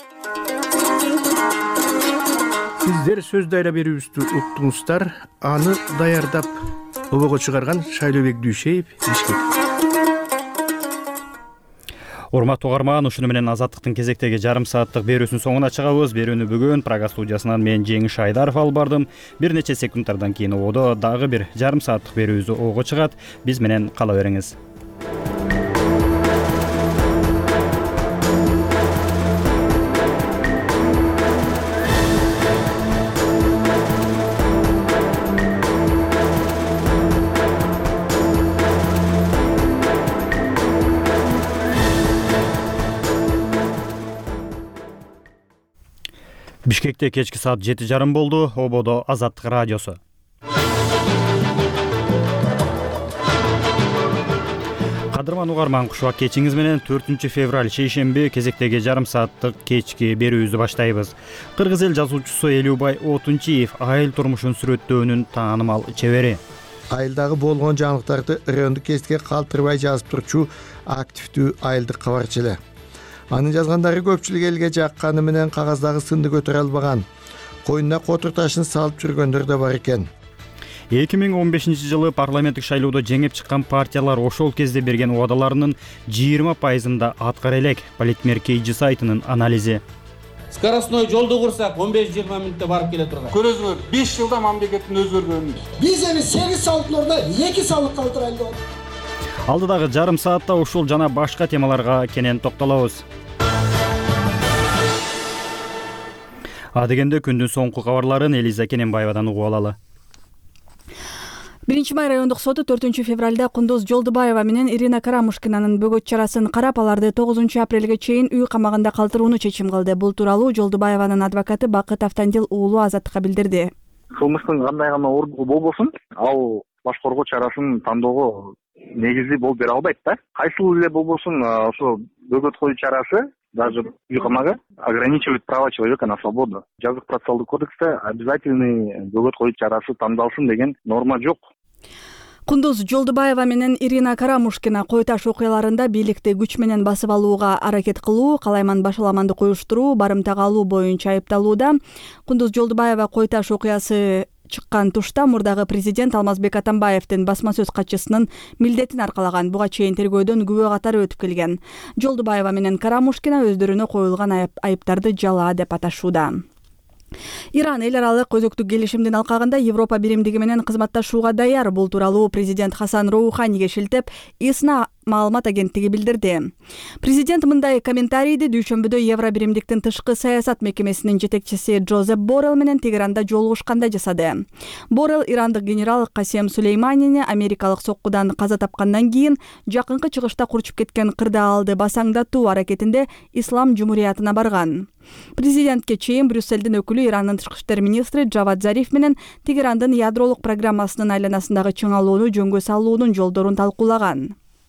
Сиздер сөз дайра берүүбүздү уктуңуздар. Аны даярдап обого чыгарган Шайлообек Дүйшеев, Бишкек. Урматтуу угарман, ушуну менен Азаттыктын кезектеги жарым сааттык берүүсүнүн соңуна чыгабыз. Берүүнү бүгүн Прага студиясынан мен Жеңиш Айдаров алып бардым. Бир нече секундтардан кийин ободо дагы бир жарым сааттык берүүбүз ого чыгат. Биз менен кала бериңиз. Бишкекте кечки саат жети жарым болду. Ободо Азаттык радиосу. Кадырман угарман, кушубак кечиңиз менен төртүнчү февраль шейшемби кезектеги жарым сааттык кечки берүүбүздү баштайбыз. Кыргыз эл жазуучусу Элүүбай Отунчиев айыл турмушун сүрөттөөнүн таанымал чебери. Айылдагы болгон жаңылыктарды райондук гезитке калтырбай жазып турчу активдүү айылдык кабарчы эле. Анын жазгандары көпчүлүк элге жакканы менен кагаздагы сынды көтөрө албаган, койнуна котур ташын салып жүргөндөр да бар экен. эки миң он бешинчи жылы парламенттик шайлоодо жеңип чыккан партиялар ошол кезде берген убадаларынын жыйырма пайызында аткара элек. Политмер Кейджи сайтынын анализи. Скоростной жолду курсак он беш жыйырма мүнөттө барып келе турган. Көрөсүңөр, беш жылда мамлекеттин өзгөргөнүн. Биз эми сегиз салыктын ордуна эки салык калтырайлы болдук. Алдыдагы жарым саатта ушул жана башка темаларга кенен токтолобуз. Адегенде күндүн соңку кабарларын Элиза Кененбаевадан угуп алалы. Биринчи май райондук соту төртүнчү февралда Кундуз Жолдубаева менен Ирина Карамушкинанын бөгөт чарасын карап, аларды тогузунчу апрелге чейин үй камагында калтырууну чечим кылды. Бул тууралуу Жолдубаеванын адвокаты Бакыт Автандил уулу Азаттыкка билдирди. Кылмыштын кандай гана ордугу болбосун, ал баш коргоо чарасын тандоого негизи болуп бере албайт да. Кайсыл эле болбосун, ошо бөгөт коюу чарасы даже үй камагы ограничивает право человека на свободу. Жазык процессуалдык кодексте обязательный бөгөт коюу чарасы тандалсын деген норма жок. Кундуз Жолдубаева менен Ирина Карамушкина кой таш окуяларында бийликти күч менен басып алууга аракет кылуу, калайман башаламанды коюштуруу, барымтага алуу боюнча айыпталууда. Кундуз Жолдубаева кой таш окуясы чыккан тушта мурдагы президент Алмазбек Атамбаевдин басма сөз катчысынын милдетин аркалаган. Буга чейин тергөөдөн күбө катары өтүп келген. Жолдубаева менен Карамушкина өздөрүнө коюлган айыптарды жалаа деп аташууда. Иран эл аралык өзөктүк келишимдин алкагында Европа биримдиги менен кызматташууга даяр. Бул тууралуу президент Хасан Роуханиге шилтеп ИСНА маалымат агенттиги билдирди. Президент мындай комментарийди дүйшөмбүдө Евро биримдиктин тышкы саясат мекемесинин жетекчиси Джозеп Боррелл менен Тегеранда жолугушканда жасады. Боррелл ирандык генерал Касем Сулейманини америкалык соккудан каза тапкандан кийин жакынкы чыгышта курчуп кеткен кырдаалды басаңдатуу аракетинде Ислам Жумуриятына барган. Президентке чейин Брюссельдин өкүлү Ирандын тышкы иштер министри Джавад Зариф менен Тегерандын ядролук программасынын айланасындагы чыңалууну жөнгө салуунун жолдорун талкуулаган.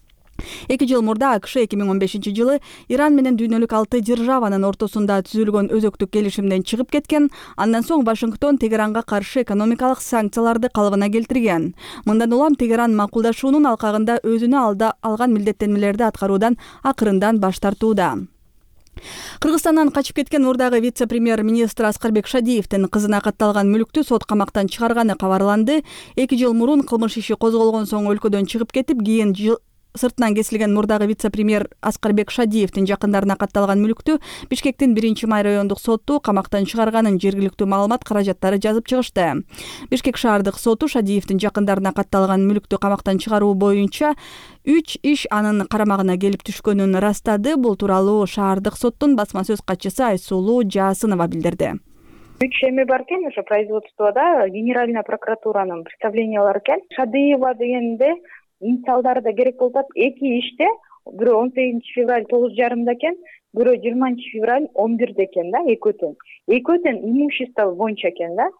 Эки жыл мурда АКШ эки миң он бешинчи жылы Иран менен дүйнөлүк алты державанын ортосунда түзүлгөн өзөктүк келишимден чыгып кеткен. Андан соң Вашингтон Тегеранга каршы экономикалык санкцияларды калыбына келтирген. Мындан улам Тегеран макулдашуунун алкагында өзүнө алда алган милдеттенмелерди аткаруудан акырындан баш тартууда. Кыргызстандан качып кеткен мурдагы вице-премьер-министр Аскарбек Шадиевдин кызына катталган мүлктү сот камактан чыгарганы кабарланды. Эки жыл мурун кылмыш иши козголгон соң өлкөдөн чыгып кетип, кийин сыртынан кесилген мурдагы вице-премьер Аскарбек Шадиевдин жакындарына катталган мүлктү Бишкектин биринчи май райондук соту камактан чыгарганын жергиликтүү маалымат каражаттары жазып чыгышты. Бишкек шаардык соту Шадиевдин жакындарына катталган мүлктү камактан чыгаруу боюнча үч иш анын карамагына келип түшкөнүн ырастады. Бул тууралуу шаардык соттун басма сөз катчысы Айсулуу Жаасынова билдирди. Үч эме бар экен, ошо производствода Генеральная прокуратуранын представлениялары экен. Шадиева дегенде инициалдары да керек болуп атат. Эки иште, бирөө он сегизинчи февраль тогуз жарымда экен, бирөө жыйырманчы февраль он бирде экен да, экөө тең экөө тең имущество боюнча экен да.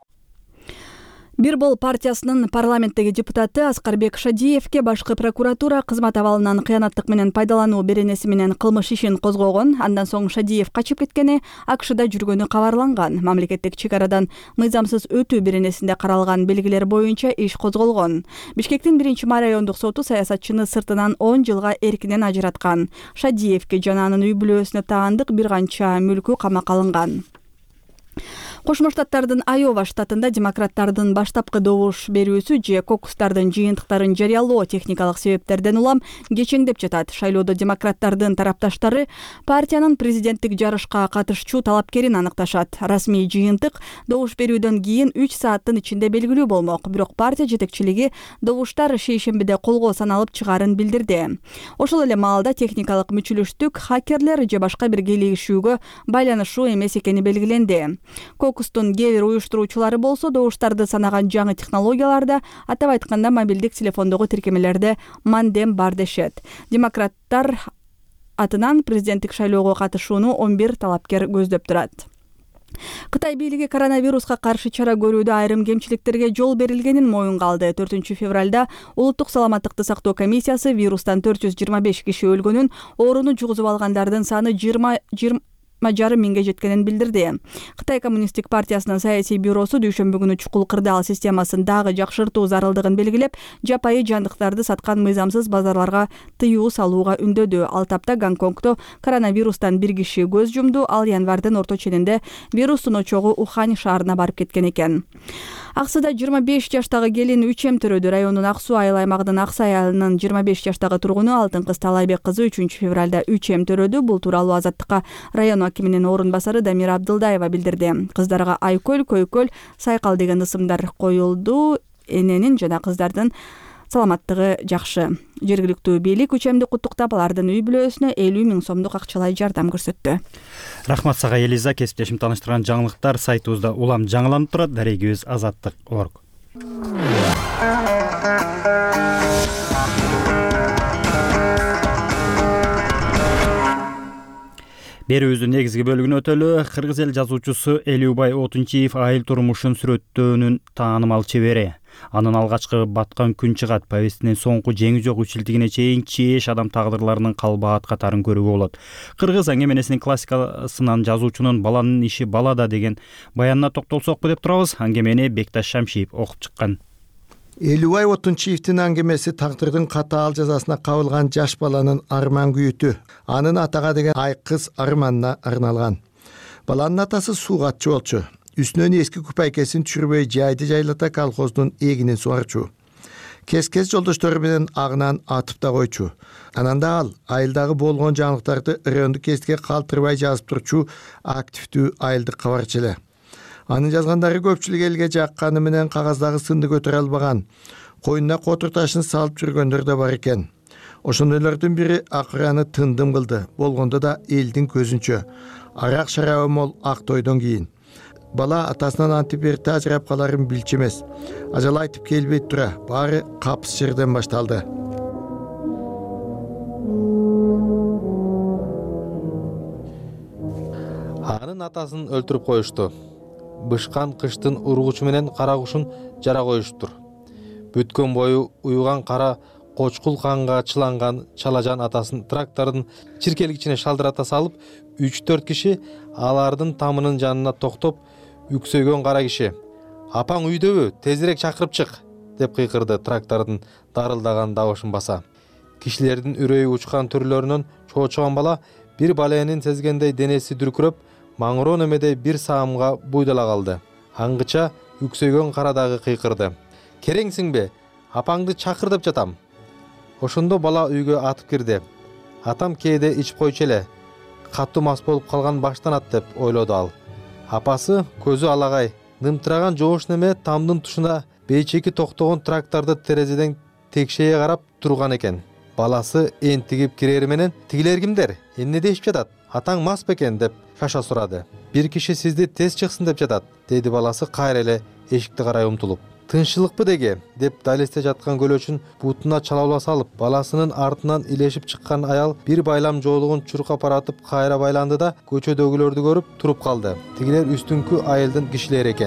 Бир бол партиясынын парламенттеги депутаты Аскарбек Шадиевке башкы прокуратура кызмат абалынан кыянаттык менен пайдалануу беренеси менен кылмыш ишин козгогон. Андан соң Шадиев качып кеткени, АКШда жүргөнү кабарланган. Мамлекеттик чек арадан мыйзамсыз өтүү беренесинде каралган белгилер боюнча иш козголгон. Бишкектин биринчи май райондук соту саясатчыны сыртынан он жылга эркинен ажыраткан. Шадиевке жана анын үй бүлөсүнө таандык бир канча мүлкү камакка алынган. Кошмо Штаттардын Айова штатында демократтардын баштапкы добуш берүүсү же кокустардын жыйынтыктарын жарыялоо техникалык себептерден улам кечеңдеп жатат. Шайлоодо демократтардын тарапташтары партиянын президенттик жарышка катышчу талапкерин аныкташат. Расмий жыйынтык добуш берүүдөн кийин үч сааттын ичинде белгилүү болмок. Бирок партия жетекчилиги добуштар шейшембиде колго саналып чыгаарын билдирди. Ошол эле маалда техникалык мүчүлүштүк хакерлер же башка бир келишүүгө байланышуу эмес экени белгиленди. Кокустун кээ бир уюштуруучулары болсо добуштарды санаган жаңы технологияларда, атап айтканда мобилдик телефондогу тиркемелерде мандем бар дешет. Демократтар атынан президенттик шайлоого катышууну он бир талапкер көздөп турат. Кытай бийлиги коронавируска каршы чара көрүүдө айрым кемчиликтерге жол берилгенин моюнга алды. төртүнчү февралда Улуттук саламаттыкты сактоо комиссиясы вирустан төрт жүз жыйырма беш киши өлгөнүн, ооруну жугузуп алгандардын саны жыйырма жарым миңге жеткенин билдирди. Кытай коммунисттик партиясынын саясий бюросу дүйшөмбү күнү чукул кырдаал системасын дагы жакшыртуу зарылдыгын белгилеп, жапайы жандыктарды саткан мыйзамсыз базарларга тыюу салууга үндөдү. Ал тапта Гонконгдо коронавирустан бир киши көз жумду. Ал январдын орто ченинде вирустун очогу Ухань шаарына барып кеткен экен. Аксыда жыйырма беш жаштагы келин үч эм төрөдү. Райондун Ак Суу айыл аймагынын Аксай айылынын жыйырма беш жаштагы тургуну Алтын кыз Талайбек кызы үчүнчү февралда үч эм төрөдү. Бул тууралуу Азаттыкка район акиминин орун басары Дамира Абдылдаева билдирди. Кыздарга Айкөл, Көйкөл, Сайкал деген ысымдар коюлду. Эненин жана кыздардын саламаттыгы жакшы. Жергиликтүү бийлик үч эмди куттуктап, алардын үй бүлөсүнө элүү миң сомдук акчалай жардам көрсөттү. Рахмат сага Элиза. Кесиптешим тааныштырган жаңылыктар сайтыбызда улам жаңыланып турат. Дарегибиз азаттык точка орг. Берүүбүздүн негизги бөлүгүнө өтөлү. Кыргыз эл жазуучусу Элүүбай Отунчиев айыл турмушун сүрөттөөнүн таанымал чебери. Анын алгачкы баткан күн чыгат повестинин соңку жеңи жок үч жылдыгине чейин чееш адам тагдырларынын калбаат катарын көрүүгө болот. Кыргыз аңгеменесинин классикасынан жазуучунун баланын иши балада деген баянына токтолсокпу деп турабыз. Аңгемени Бекташ Шамшиев окуп чыккан. Элүүбай Отунчиевдин аңгемеси тагдырдын катаал жазасына кабылган жаш баланын арман күйүтү. Анын атага деген айкыз арманына арналган. Баланын атасы суугатчы болчу. Үстүнөн эски күпайкесин түшүрбөй жайды жайлата колхоздун эгинин суарчу. Кес-кес жолдоштору менен агынан атып да койчу. Ананда ал айылдагы болгон жаңылыктарды райондук кеситке калтырбай жазып турчу активдүү айылдык кабарчы эле. Анын жазгандары көпчүлүк элге жакканы менен кагаздагы сынды көтөрө албаган, койнуна котур ташын салып жүргөндөр да бар экен. Ошондойлордун бири акыраны тындым кылды. Болгондо да элдин көзүнчө арак шарабы мол ак тойдон кийин. Бала атасынан антибиотик ажырап каларын билчү эмес. Ажал айтып келбейт тура, баары капыс жерден башталды. Анын атасын өлтүрүп коюшту. Бышкан кыштын ургучу менен кара кушун жара коюштур. Бүткөн бою уюган кара кочкул канга чыланган чалажан атасын трактордун чиркелгичине шалдырата салып, үч төрт киши алардын тамынын жанына токтоп, үксөйгөн кара киши: "Апаң үйдөбү? Тезирээк чакырып чык!" деп кыйкырды трактордун дарылдаган дабышын баса. Кишилердин үрөйү учкан түрлөрүнөн чоочуган бала бир баленин сезгендей денеси дүркүрөп, маңыроо немеде бир саамга буйдала калды. Аңгыча үксөйгөн карадагы кыйкырды: "Кереңсиңби? Апаңды чакыр деп жатам." Ошондо бала үйгө атып кирди. Атам кээде ичип койчу эле. Каттуу мас болуп калган баштан ат деп ойлоду ал. Апасы көзү алагай, дымтыраган жоош неме тамдын тушуна бейчеки токтогон тракторду терезеден текшее карап турган экен. Баласы энтигип кирери менен: "Тигилер кимдер? Эмне дешип жатат? Атаң мас бекен?" деп шаша сурады. "Бир киши сизди тез чыксын деп жатат", деди баласы кайра эле эшикти карай умтулуп. тынччылыкпы деге деп далесте жаткан көлөчүн бутуна чалаула салып, баласынын артынан илешип чыккан аял бир байлам жоолугун чуркап баратып кайра байланды да көчөдөгүлөрдү көрүп туруп калды. Тигилер үстүңкү айылдын кишилери экен.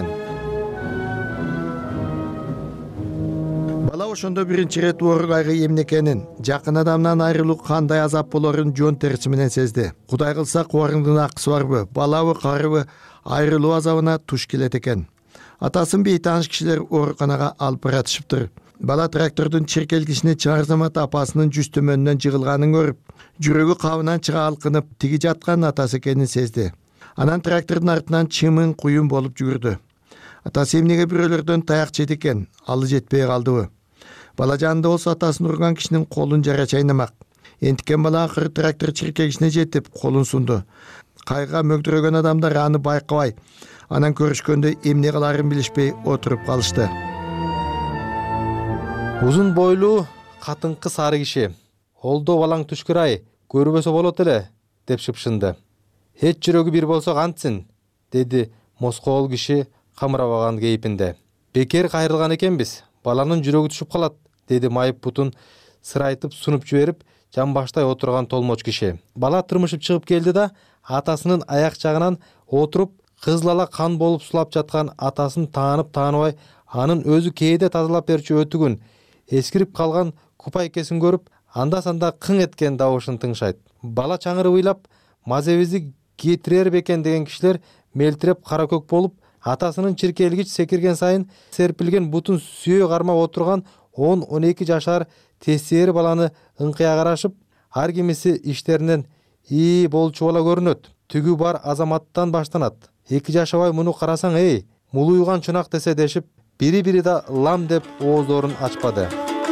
Бала ошондо биринчи ирет оор кайгы эмне экенин, жакын адамдан айрылуу кандай азап болорун жон териси менен сезди. Кудай кылса кубарыңдын акысы барбы, балабы, карыбы айрылуу азабына туш келет экен. Атасын бейтааныш кишилер ооруканага алып баратышыптыр. Бала трактордун чиркелгичине чыгар замат апасынын жүз төмөнүнөн жыгылганын көрүп, жүрөгү кабынан чыга алкынып, тиги жаткан атасы экенин сезди. Анан трактордун артынан чымын куюн болуп жүгүрдү. Атасы эмнеге бирөөлөрдөн таяк жеди экен, алы жетпей калдыбы? Бала жанында болсо атасын урган кишинин колун жара чайнамак. Энтикен бала акыры трактор чиркегичине жетип колун сунду. Кайга мөгдүрөгөн адамдар аны байкабай, анан көрүшкөндө эмне кыларын билишпей отуруп калышты. Узун бойлуу катыңкы сары киши: "Олдо балаң түшкүр ай, көрбөсө болот эле" деп шыпшынды. "Эч жүрөгү бир болсо кантсин?" деди москоол киши камырабаган кейпинде. "Бекер кайрылган экенбиз, баланын жүрөгү түшүп калат" деди майып бутун сырайтып сунуп жиберип жамбаштай отурган толмоч киши. Бала тырмышып чыгып келди да атасынын аяк жагынан отуруп, кызыл ала кан болуп сулап жаткан атасын таанып тааныбай, анын өзү кээде тазалап берчү өтүгүн, эскирип калган купайкесин көрүп, анда-санда кың эткен добушун тыңшайт. Бала чаңырып ыйлап, мазебизи кетирер бекен деген кишилер мелтиреп кара көк болуп, атасынын чиркелгич секирген сайын серпилген бутун сүйө кармап отурган он он эки жашар тестери баланы ыңкыя карашып, ар кимиси иштеринен "И болчу бала көрүнөт, түгү бар азаматтан баштанат. Эки жашабай муну карасаң эй, мулуйган чунак" десе дешип, бири-бири да лам деп ооздорун ачпады.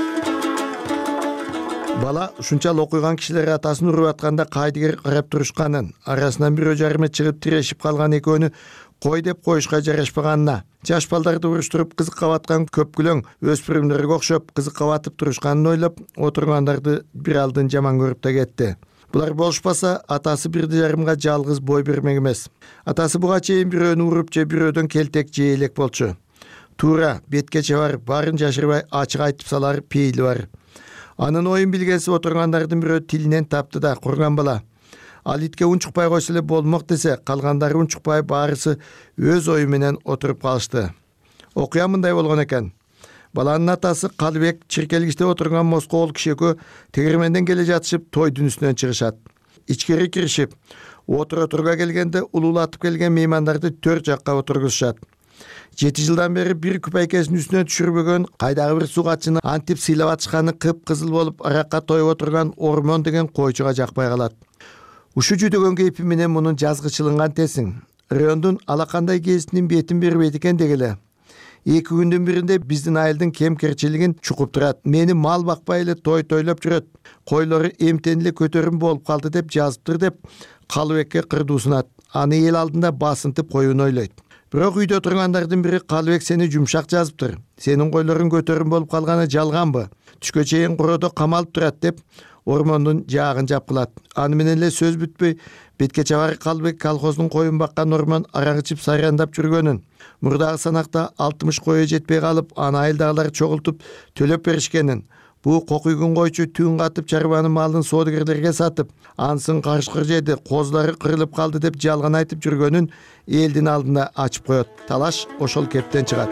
Бала ушунчалык окуйган кишилер атасын уруп атканда кайдыгер карап турушканын, арасынан бирөө жарыма чыгып тирешип калган экөөнү кой деп коюшка жарашпаганына, жаш балдарды уруштуруп кызыкка баткан көпкүлөң өспүрүмдөргө окшоп кызыкка батып турушканын ойлоп отургандарды бир алдын жаман көрүп да кетти. Булар болушпаса, атасы бирди жарымга жалгыз бой бермек эмес. Атасы буга чейин бирөөнү уруп же бирөөдөн келтек же элек болчу. Туура, беткече бар, барын жашырбай ачык айтып салар пейили бар. Анын оюн билгенсип отургандардын бирөө тилинен тапты да: "Курган бала, ал итке унчукпай койсо эле болмок" десе, калгандары унчукпай баарысы өз ою менен отуруп калышты. Окуя мындай болгон экен. Баланын атасы Калыбек чиркелгичте отурган москоол киши экөө тегерменден келе жатышып тойдун үстүнөн чыгышат. Ичкери киришип, отура турга келгенде улуулатып келген меймандарды төрт жакка отургузушат. Жети жылдан бери бир күпайкесин үстүнө түшүрбөгөн, кайдагы бир сугатчыны антип сыйлап атышканы кып-кызыл болуп аракка тоюп отурган Ормон деген койчуга жакпай калат. Ушу жүдөгөн кейпи менен мунун жазгычылынган тесиң. Райондун алакандай кезинин бетин бербейт экен дегеле. Эки күндүн биринде биздин айылдын кем-керчилигин чукуп турат. Мени мал бакпай эле той тойлоп жүрөт. Койлору эмтен эле көтөрүм болуп калды деп жазыптыр деп Калыбекке кырдуусунат. Аны эл алдында басынтып коюуну ойлойт. Бирок үйдө тургандардын бири: "Калыбек сени жумшак жазыптыр. Сенин койлорун көтөрүм болуп калганы жалганбы? Түшкө чейин куроодо камалып турат" деп Ормондун жаагын жапкылат. Аны менен эле сөз бүтпөй, беткече бар Калыбек колхоздун коюн баккан Ормон арак ичип сайрандап жүргөнүн, мурдагы санакта алтымыш кою жетпей калып, аны айылдагылар чогултуп төлөп беришкенин, бул кокуйгун койчу түн катып чарбанын малын соодагерлерге сатып, ансын карышкыр жеди, козулары кырылып калды деп жалган айтып жүргөнүн элдин алдында ачып коет. Талаш ошол кептен чыгат.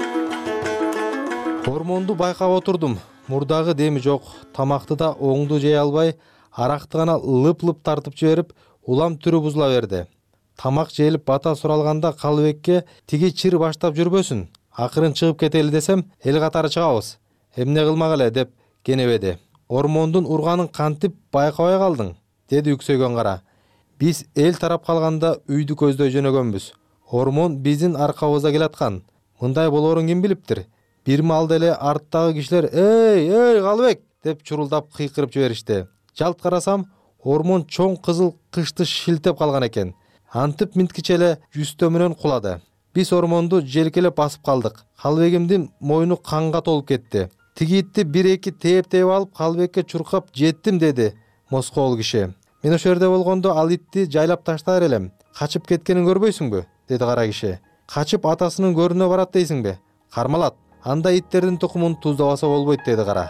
Ормонду байкап отурдум. Мурдагы деми жок, тамакты да оңду жей албай, аракты гана лып-лып тартып жиберип, улам түрү бузула берди. Тамак жээлип бата суралганда Калыбекке тиги чир баштап жүрбөсүн, акырын чыгып кетели десем, эл катары чыгабыз, эмне кылмак эле деп кенебеди. "Ормондун урганын кантип байкабай калдың?" деди үксөйгөн кара. "Биз эл тарап калганда үйдү көздөй жөнөгөнбүз. Ормон биздин аркабызда келаткан. Мындай болоорун ким билиптир?" Бир маалда эле арттагы кишилер "Эй, эй, Калыбек!" деп чурулдап кыйкырып жиберишти. Жалт карасам, Ормон чоң кызыл кышты шилтеп калган экен. Антип минткиче эле жүстө менен кулады. Биз Ормонду желкелеп басып калдык. Калыбегимдин мойну канга толуп кетти. Тиги итти бир-эки тээп-тээп алып Калыбекке чуркап жеттим деди москоол киши. "Мен ошол жерде болгондо ал итти жайлап таштаар элем. Качып кеткенин көрбөйсүңбү?" деди кара киши. "Качып атасынын көрүнө барат дейсиңби? Кармалат. андай иттердин тукумун туздабаса болбойт деди кара.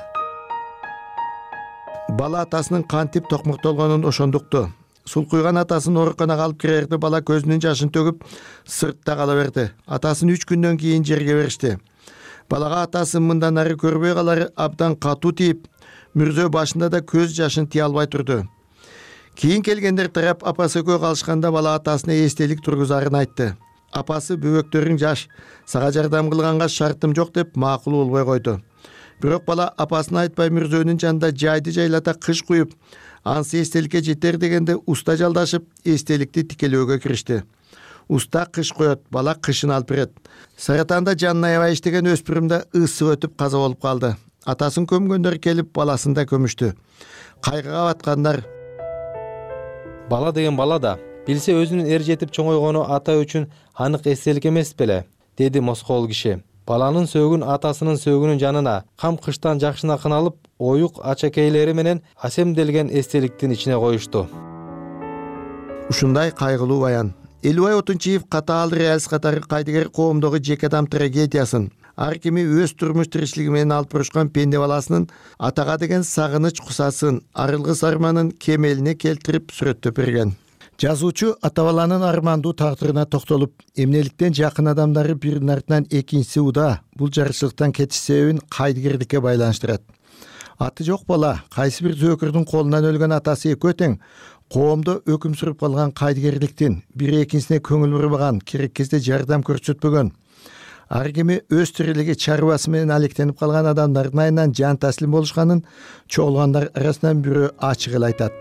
Бала атасынын кантип токмоктолгонун ошондукту. Сулкуйган атасын ооруканага алып кирерди, бала көзүнүн жашын төгүп сыртта кала берди. Атасын үч күндөн кийин жерге беришти. Балага атасы мындан ары көрбөй калары абдан катуу тийип, мүрзө башында да көз жашын тие албай турду. Кийин келгендер тарап апасы экөө калышканда бала атасына эстелик тургузарын айтты. Апасы бөбөктөрүң жаш, сага жардам кылганга шартым жок деп макул болбой койду. Бирок бала апасын айтпай мүрзөнүн жанында жайды жайлата кыш куюп, ансы эстеликке жетер дегенде уста жалдашып эстеликти тикелөөгө киришти. Уста кыш коет, бала кышын алып берет. Саратанда жанын аябай иштеген өспүрүмдө ысык өтүп каза болуп калды. Атасын көмгөндөр келип баласын да көмүштү. Кайгыга баткандар. Бала деген бала да, билсе өзүнүн эр жетип чоңойгону ата үчүн анык эстелик эмес беле, деди москол киши. Баланын сөөгүн атасынын сөөгүнүн жанына, кам кыштан жакшынакын алып, оюк ачакейлери менен асемделген эстеликтин ичине коюшту. Ушундай кайгылуу баян. Элубай Отунчиев катаал реалист катары кайдыгер коомдогу жеке адам трагедиясын, ар кими өз турмуш тиричилиги менен алып бурушкан пенде баласынын атага деген сагыныч кусасын, арылгыс арманын кемелине келтирип сүрөттөп берген. Жазуучу ата баланын армандуу тагдырына токтолуп, эмнеликтен жакын адамдары биринин артынан экинчиси уда бул жарычылыктан кетиш себебин кайдыгердикке байланыштырат. Аты жок бала, кайсы бир зөөкүрдүн колунан өлгөн атасы экөө тең, коомдо өкүм сүрүп калган кайдыгерликтин, бири экинчисине көңүл бурбаган, керек кезде жардам көрсөтпөгөн, ар кими өз тирилиги чарбасы менен алектенип калган адамдардын айынан жан таслим болушканын чогулгандар арасынан бирөө ачык эле айтат.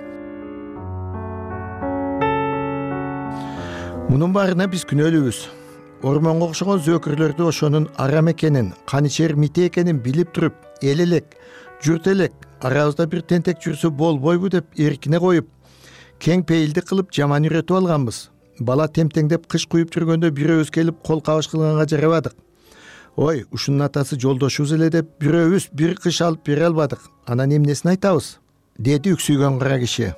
Мунун баарына биз күнөөлүүбүз. Ормонго окшогон зөөкүрлөрдү ошонун арам экенин, каничер мите экенин билип туруп, эл элек, журт элек, арабызда бир тентек жүрсө болбойбу деп эркине коюп, кең пейилдик кылып жаман үйрөтүп алганбыз. Бала темтеңдеп кыш куюп жүргөндө бирөөбүз келип кол кабыш кылганга жарабадык. Ой, ушунун атасы жолдошубуз эле деп бирөөбүз бир кыш алып бере албадык. Анан эмнесин айтабыз? Деди үксүйгөн кара киши.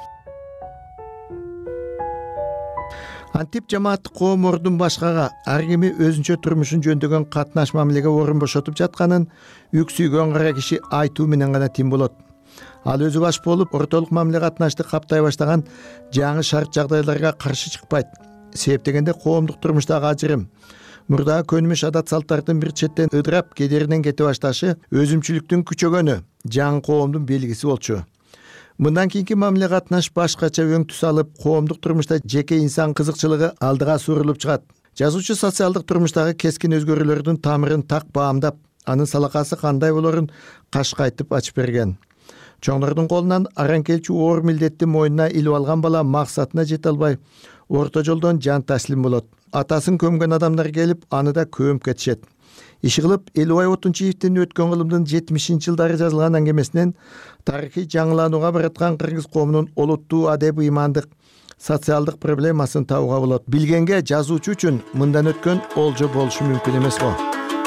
Антип жамааттык коом ордун башкага, ар кими өзүнчө турмушун жөндөгөн катнаш мамилеге орун бошотуп жатканын үксүйгөн кара киши айтуу менен гана тим болот. Ал өзү баш болуп, ортолук мамиле катнашты каптай баштаган жаңы шарт жагдайларга каршы чыкпайт. Себеп дегенде коомдук турмуштагы ажырым, мурдагы көнүмүш адат салттардын бир четтен ыдырап кедеринен кете башташы өзүмчүлүктүн күчөгөнү, жаңы коомдун белгиси болчу. Мындан кийинки мамиле катнаш башкача өң түс алып, коомдук турмушта жеке инсан кызыкчылыгы алдыга сурулуп чыгат. Жазуучу социалдык турмуштагы кескин өзгөрүүлөрдүн тамырын так баамдап, анын салакасы кандай болорун кашкайтып ачып берген. Чоңдордун колунан аран келчү оор милдетти мойнуна илип алган бала максатына жете албай, орто жолдон жан таслим болот. Атасын көмгөн адамдар келип, аны да көмүп кетишет. Иши кылып, Элубай Отунчиевдин өткөн кылымдын жетимишинчи жылдары жазылган аңгемесинен тарыхый жаңыланууга бараткан кыргыз коомунун олуттуу адеп ыймандык, социалдык проблемасын табууга болот. Билгенге жазуучу үчүн мындан өткөн олжо болушу мүмкүн эмес го.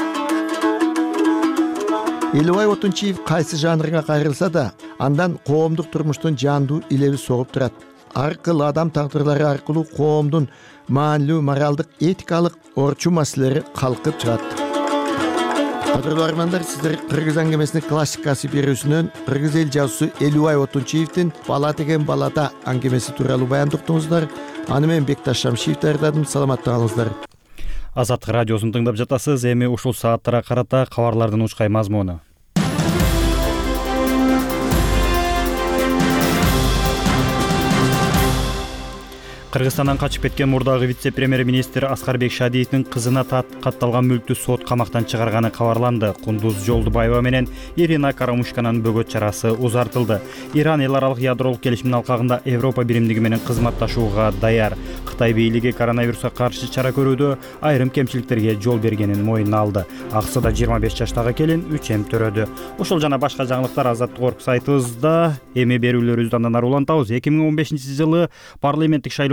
Элубай Отунчиев кайсы жанрга кайрылса да, андан коомдук турмуштун жандуу илеби согуп турат. Ар кыл адам тагдырлары аркылуу коомдун маанилүү моралдык, этикалык орчу маселелери калкып чыгат. Кадырлуу армандар, сиздер кыргыз аңгемесинин классикасы берүүсүнөн кыргыз эл жазуусу Элубай Отунчиевдин «Бала деген балада» аңгемеси тууралуу баяндап уктуңуздар. Аны мен Бекташ Шамшиев даярдадым. Саламаттыгыңыздар. Азаттык радиосун тыңдап жатасыз. Эми ушул сааттарга карата кабарлардын учкай мазмуну. Кыргызстандан качып кеткен мурдагы вице-премьер-министр Аскарбек Шадиевдин кызына катталган мүлктү сот камактан чыгарганы кабарланды. Кундуз Жолдубаева менен Ирина Карамушканын бөгөт чарасы узартылды. Иран эл аралык ядролук келишимдин алкагында Европа биримдиги менен кызматташууга даяр. Кытай бийлиги коронавируска каршы чара көрүүдө айрым кемчиликтерге жол бергенин моюнуна алды. Аксыда жыйырма беш жаштагы келин үч эм төрөдү. Ошол жана башка жаңылыктар Азаттык орг сайтыбызда. Эми берүүлөрүбүздү андан ары улантабыз. эки миң он бешинчи жылы парламенттик шайлоо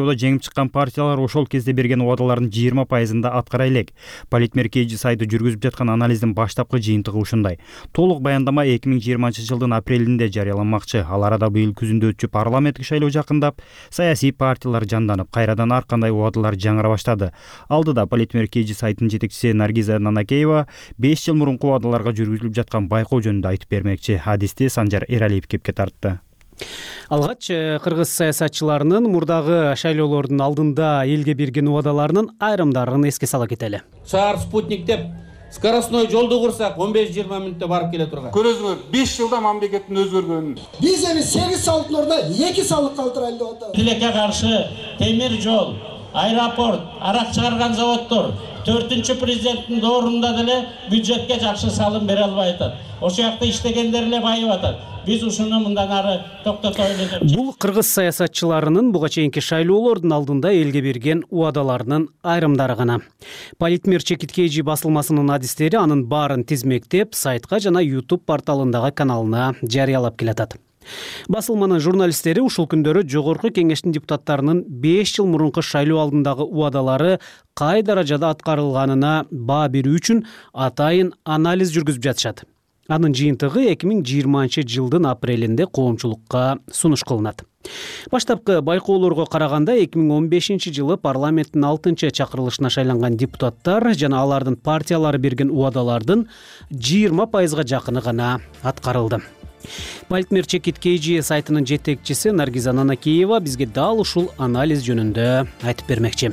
шайлоодо жеңип чыккан партиялар ошол кезде берген убадалардын жыйырма пайызын да аткара элек. Политмер кей джи сайты жүргүзүп жаткан анализдин баштапкы жыйынтыгы ушундай. Толук баяндама эки миң жыйырманчы жылдын апрелинде жарыяланмакчы. Ал арада быйыл күзүндө өтчү парламенттик шайлоо жакындап, саясий партиялар жанданып, кайрадан ар кандай убадалар жаңыра баштады. Алдыда Политмер кей джи сайтынын жетекчиси Наргиза Нанакеева беш жыл мурунку убадаларга жүргүзүлүп жаткан байкоо жөнүндө айтып бермекчи. Адисти Санжар Эралиев кепке тартты. Алгач кыргыз саясатчыларынын мурдагы шайлоолордун алдында элге берген убадаларынын айрымдарын эске сала кетели. Шаар спутник деп скоростной жолду курсак он беш жыйырма мүнөттө барып келе турган. Көрөсүңөр, беш жылда мамлекеттин өзгөргөнүн. Биз эми сегиз салыктын ордуна эки салык калтырайлы деп атабыз. Тилекке каршы темир жол, аэропорт, арак чыгарган заводдор төртүнчү президенттин доорунда деле бюджетке жакшы салым бере албай атат. Ошол жакта иштегендер эле байып атат. Биз ушуну мындан ары токтотойлу деп. Бул кыргыз саясатчыларынын буга чейинки шайлоолордун алдында элге берген убадаларынын айрымдары гана. Политмер кей джи басылмасынын адистери анын баарын тизмектеп, сайтка жана YouTube порталындагы каналына жарыялап келатат. Басылманын журналисттери ушул күндөрү жогорку кеңештин депутаттарынын беш жыл мурунку шайлоо алдындагы убадалары кай даражада аткарылганына баа берүү үчүн атайын анализ жүргүзүп жатышат. Анын жыйынтыгы эки миң жыйырманчы жылдын апрелинде коомчулукка сунуш кылынат. Баштапкы байкоолорго караганда эки миң он бешинчи жылы парламенттин алтынчы чакырылышына шайланган депутаттар жана алардын партиялары берген убадалардын жыйырма пайызга жакыны гана аткарылды. Политмер кей джи сайтынын жетекчиси Наргиза Нанакеева бизге дал ушул анализ жөнүндө айтып бермекчи.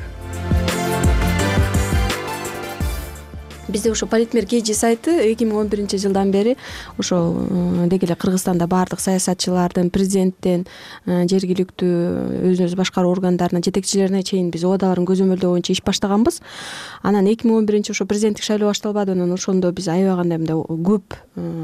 Бизде ошо Политмер кей джи сайты эки миң он биринчи жылдан бери ошо деги эле Кыргызстанда баардык саясатчылардын, президенттен, жергиликтүү өзүн өзү башкаруу органдарынын жетекчилерине чейин биз убадаларын көзөмөлдөө боюнча иш баштаганбыз. Анан эки миң он биринчи ошо президенттик шайлоо башталбады, анан ошондо биз аябаганда мындай көп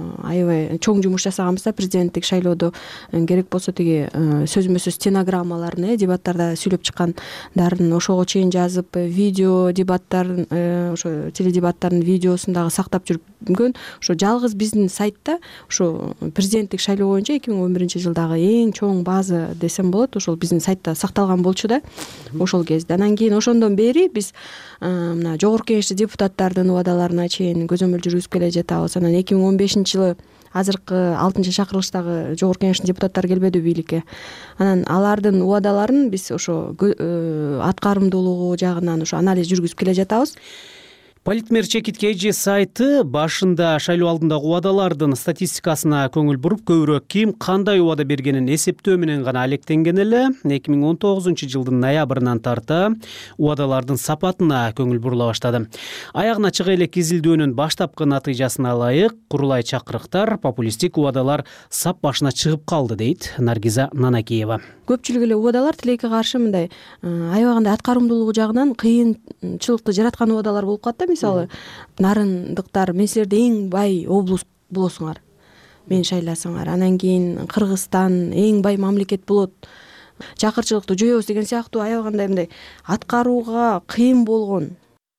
аябай чоң жумуш жасаганбыз да. Президенттик шайлоодо керек болсо тиги сөзмө сөз стенограммаларын, дебаттарда сүйлөп чыккандарын ошого чейин жазып, видео дебаттарын, ошо теледебаттарын видеосун дагы сактап жүргөн. Ошо жалгыз биздин сайтта ошо президенттик шайлоо боюнча эки миң он биринчи жылдагы эң чоң база десем болот, ошол биздин сайтта сакталган болчу да ошол кезде. Анан кийин ошондон бери биз мына жогорку кеңеште депутаттардын убадаларына чейин көзөмөл жүргүзүп келе жатабыз. Анан эки миң он бешинчи жылы азыркы алтынчы чакырылыштагы жогорку кеңештин депутаттары келбеди бийликке. Анан алардын убадаларын биз ошо аткарымдуулугу жагынан ошо анализ жүргүзүп келе жатабыз. Политмер кей джи сайты башында шайлоо алдындагы убадалардын статистикасына көңүл буруп, көбүрөөк ким кандай убада бергенин эсептөө менен гана алектенген эле. эки миң он тогузунчу жылдын ноябрынан тарта убадалардын сапатына көңүл бурула баштады. Аягына чыга элек изилдөөнүн баштапкы натыйжасына ылайык курулай чакырыктар, популисттик убадалар сап башына чыгып калды, дейт Наргиза Нанакеева. Көпчүлүк эле убадалар тилекке каршы мындай аябагандай аткарымдуулугу жагынан кыйынчылыкты жараткан убадалар болуп калат да. Мисалы, нарындыктар, мен силерде эң бай облус болосуңар, мен шайласаңар, анан кийин Кыргызстан эң бай мамлекет болот, жакырчылыкты жоебуз деген сыяктуу аябагандай мындай аткарууга кыйын болгон,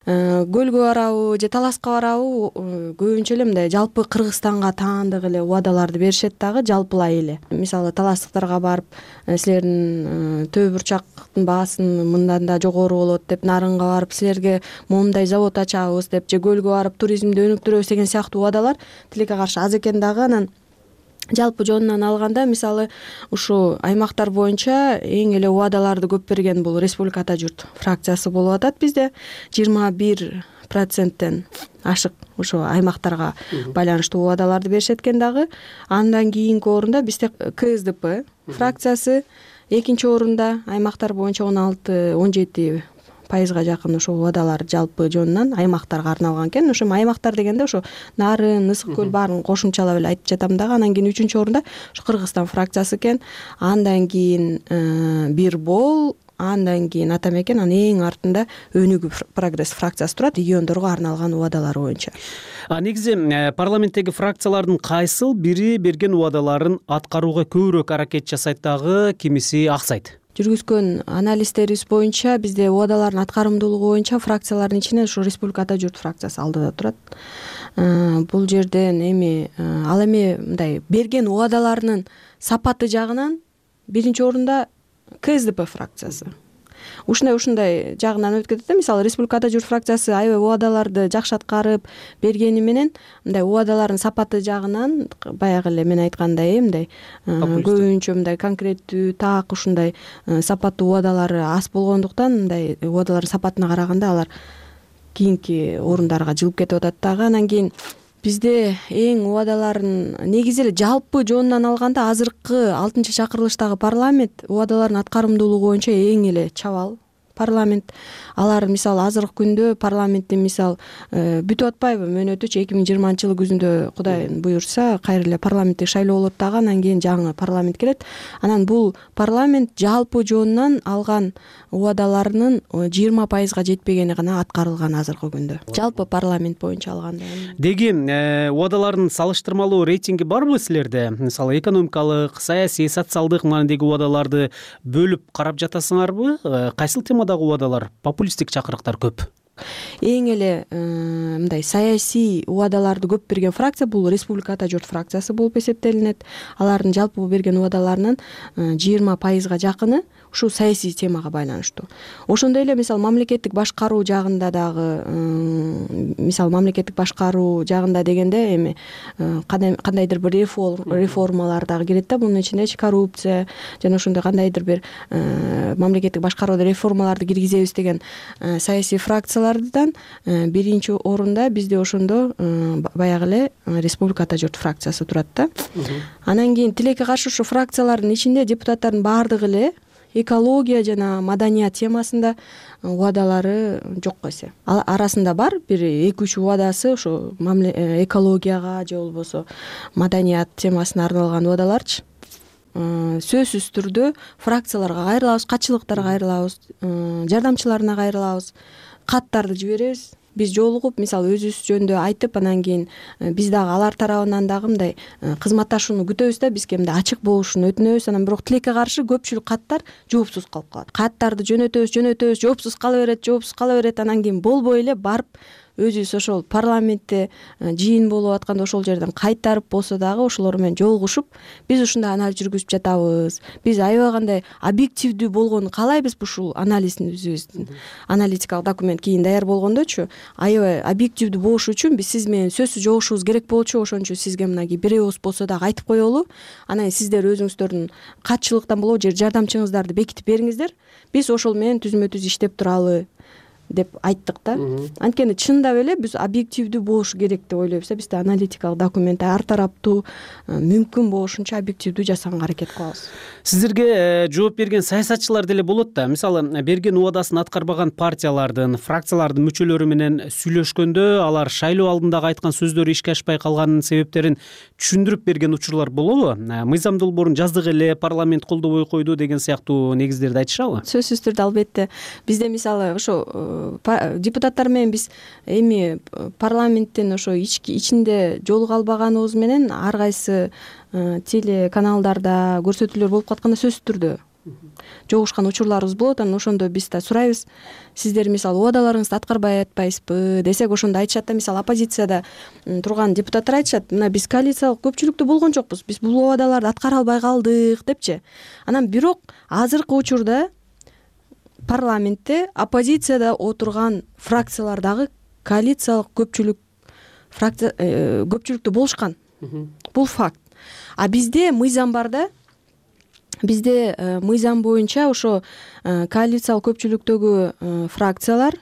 көлгө барабы же таласка барабы көбүнчө эле мындай жалпы Кыргызстанга таандык эле убадаларды беришет дагы, жалпылай эле. Мисалы, таластыктарга барып, силердин төө бурчактын баасын мындан да жогору болот деп, нарынга барып силерге момундай завод ачабыз деп, же көлгө барып туризмди өнүктүрөбүз деген сыяктуу убадалар тилекке каршы аз экен дагы. Анан жалпы жонунан алганда, мисалы, ушу аймактар боюнча эң эле убадаларды көп берген бул Республика Ата журт фракциясы болуп атат бизде. жыйырма бир проценттен ашык ошо аймактарга байланыштуу убадаларды беришет экен дагы. Андан кийинки орунда бизде ка эс дэ пэ фракциясы, экинчи орунда аймактар боюнча он алты он жети пайызга жакын ошо убадалар жалпы жонунан аймактарга арналган экен. Ошо аймактар дегенде ошо Нарын, Ысык көл баарын кошумчалап эле айтып жатам дагы. Анан кийин үчүнчү орунда ошо Кыргызстан фракциясы экен. Андан кийин бир бол, андан кийин ата мекен, анан эң артында Өнүгүү прогресс фракциясы турат, региондорго арналган убадалар боюнча. А негизи парламенттеги фракциялардын кайсыл бири берген убадаларын аткарууга көбүрөөк аракет жасайт дагы, кимиси аксайт? Жүргүзгөн анализтерибиз боюнча бизде убадалардын аткарымдуулугу боюнча фракциялардын ичинен ушу Республика Ата журт фракциясы алдыда турат. Бул жерден эми ал эми мындай берген убадаларынын сапаты жагынан биринчи орунда ка эс дэ пэ фракциясы. ушундай ушундай жагынан өтүп кетет да. Мисалы Республикада журт фракциясы аябай убадаларды жакшы аткарып бергени менен мындай убадалардын сапаты жагынан баягы эле мен айткандай мындай көбүнчө мындай конкреттүү так ушундай сапаттуу убадалары аз болгондуктан мындай убадалардын сапатына караганда алар кийинки орундарга жылып кетип атат дагы. Анан кийин бизде эң убадаларын негизи эле жалпы жонунан алганда азыркы алтынчы чакырылыштагы парламент убадалардын аткарымдуулугу боюнча эң эле чабал парламент. Алар мисалы азыркы күндө парламенттин мисалы бүтүп атпайбы мөөнөтүчү эки миң жыйырманчы жылы күзүндө Кудай буюрса кайра эле парламенттик шайлоо болот дагы, анан кийин жаңы парламент келет. Анан бул парламент жалпы жонунан алган убадаларынын жыйырма пайызга жетпегени гана аткарылган азыркы күндө. Жалпы парламент боюнча алганда. Деги убадалардын салыштырмалуу рейтинги барбы силерде? Мисалы экономикалык, саясий, социалдык маанидеги убадаларды бөлүп карап жатасыңарбы? Кайсыл темадагы убадалар, популисттик чакырыктар көп? Эң эле мындай саясий убадаларды көп берген фракция бул Республикада журт фракциясы болуп эсептелинет. Алардын жалпы берген убадаларынын жыйырма пайызга жакыны ушул саясий темага байланыштуу. Ошондой эле мисалы мамлекеттик башкаруу жагында дагы мисалы мамлекеттик башкаруу жагында дегенде эми кандайдыр бир реформалар дагы кирет да. Мунун ичинде коррупция жана ошондой кандайдыр бир мамлекеттик башкарууда реформаларды киргизебиз деген саясий фракциялардан биринчи орунда бизде ошондо баягы эле Республикада журт фракциясы турат да. Анан кийин тилекке каршы ушу фракциялардын ичинде депутаттардын баардыгы эле экология жана маданият темасында убадалары жок эсе. Арасында бар бир эки үч убадасы ошо экологияга же болбосо маданият темасына арналган убадаларчы. Сөзсүз түрдө фракцияларга кайрылабыз, катчылыктарга кайрылабыз, жардамчыларына кайрылабыз, каттарды жиберебиз. Биз жолугуп мисалы өзүбүз жөнүндө айтып, анан кийин биз дагы алар тарабынан дагы мындай кызматташууну күтөбүз да, бизге мындай ачык болушун өтүнөбүз. Анан бирок тилекке каршы көпчүлүк каттар жоопсуз калып калат. Каттарды жөнөтөбүз, жөнөтөбүз, жоопсуз кала берет, жоопсуз кала берет. Анан кийин болбой эле барып өзүбүз ошол парламентте жыйын болуп атканда ошол жерден кайтарып болсо дагы ошолор менен жолугушуп биз ушундай анализ жүргүзүп жатабыз. Биз аябай кандай объективдүү болгонун каалайбыз ушул анализибиздин. Аналитикалык документ кийин даяр болгондочу аябай объективдүү болуш үчүн биз сиз менен сөзсүз жолугушубуз керек болчу. Ошон үчүн сизге мынагей бир ооз болсо дагы айтып коелу. Анан сиздер өзүңүздөрдүн катчылыктан болобу же жардамчыңыздарды бекитип бериңиздер. Биз ошол менен түзмө түз иштеп туралы деп айттык да. Анткени чындап эле биз объективдүү болуш керек деп ойлойбуз да. Бизде аналитикалык документ ар тараптуу мүмкүн болушунча объективдүү жасаганга аракет кылабыз. Сиздерге жооп берген саясатчылар деле болот да. Мисалы берген убадасын аткарбаган партиялардын, фракциялардын мүчөлөрү менен сүйлөшкөндө алар шайлоо алдындагы айткан сөздөрү ишке ашпай калганынын себептерин түшүндүрүп берген учурлар болобу? Мыйзам долбоорун жаздык эле парламент колдобой койду деген сыяктуу негиздерди айтышабы? Сөзсүз түрдө албетте. Бизде мисалы ошо депутаттар менен биз эми парламенттин ошо ичинде жолуга албаганыбыз менен ар кайсы телеканалдарда көрсөтүүлөр болуп катканда сөзсүз түрдө жогушкан учурларыбыз болот. Анан ошондо биз да сурайбыз, сиздер мисалы убадаларыңызды аткарбай атпайсызбы десек, ошондо айтышат да, мисалы оппозицияда турган депутаттар айтышат, мына биз коалициялык көпчүлүктө болгон жокпуз, биз бул убадаларды аткара албай калдык депчи. Анан бирок азыркы учурда парламентте оппозицияда отурган фракциялар дагы коалициялык көпчүлүк фракция көпчүлүктө болушкан. Бул факт. А бизде мыйзам бар да. Бизде мыйзам боюнча ошо коалициялык көпчүлүктөгү фракциялар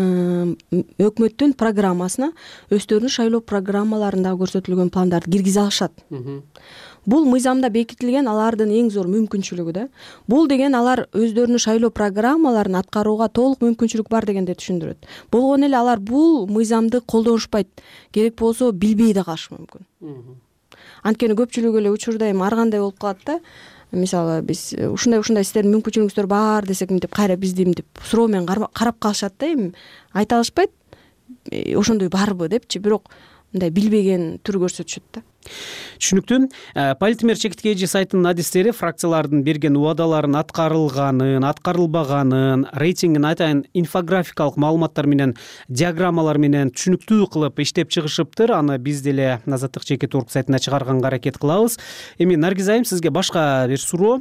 өкмөттүн программасына өздөрүнүн шайлоо программаларында көрсөтүлгөн пландарды киргизе алышат. Бул мыйзамда бекитилген алардын эң зор мүмкүнчүлүгү да. Бул деген алар өздөрүнүн шайлоо программаларын аткарууга толук мүмкүнчүлүк бар дегенди түшүндүрөт. Болгону эле алар бул мыйзамды колдонушпайт. Керек болсо билбей да калышы мүмкүн. Анткени көпчүлүк эле учурда эми ар кандай болуп калат да. Мисалы биз ушундай ушундай сиздердин мүмкүнчүлүгүңүздөр бар десек мынтип кайра бизди мынтип суроо менен карап калышат да, эми айта алышпайт ошондой барбы депчи, бирок мындай билбеген түр көрсөтүшөт да. түшүнүктүү. Политмер чекитке эже сайтынын адистери фракциялардын берген убадаларын аткарылганын, аткарылбаганын, рейтингин атайын инфографикалык маалыматтар менен, диаграммалар менен түшүнүктүү кылып иштеп чыгышыптыр. Аны биз деле Азаттык чекит орг сайтына чыгарганга аракет кылабыз. Эми Наргиз айым, сизге башка бир суроо.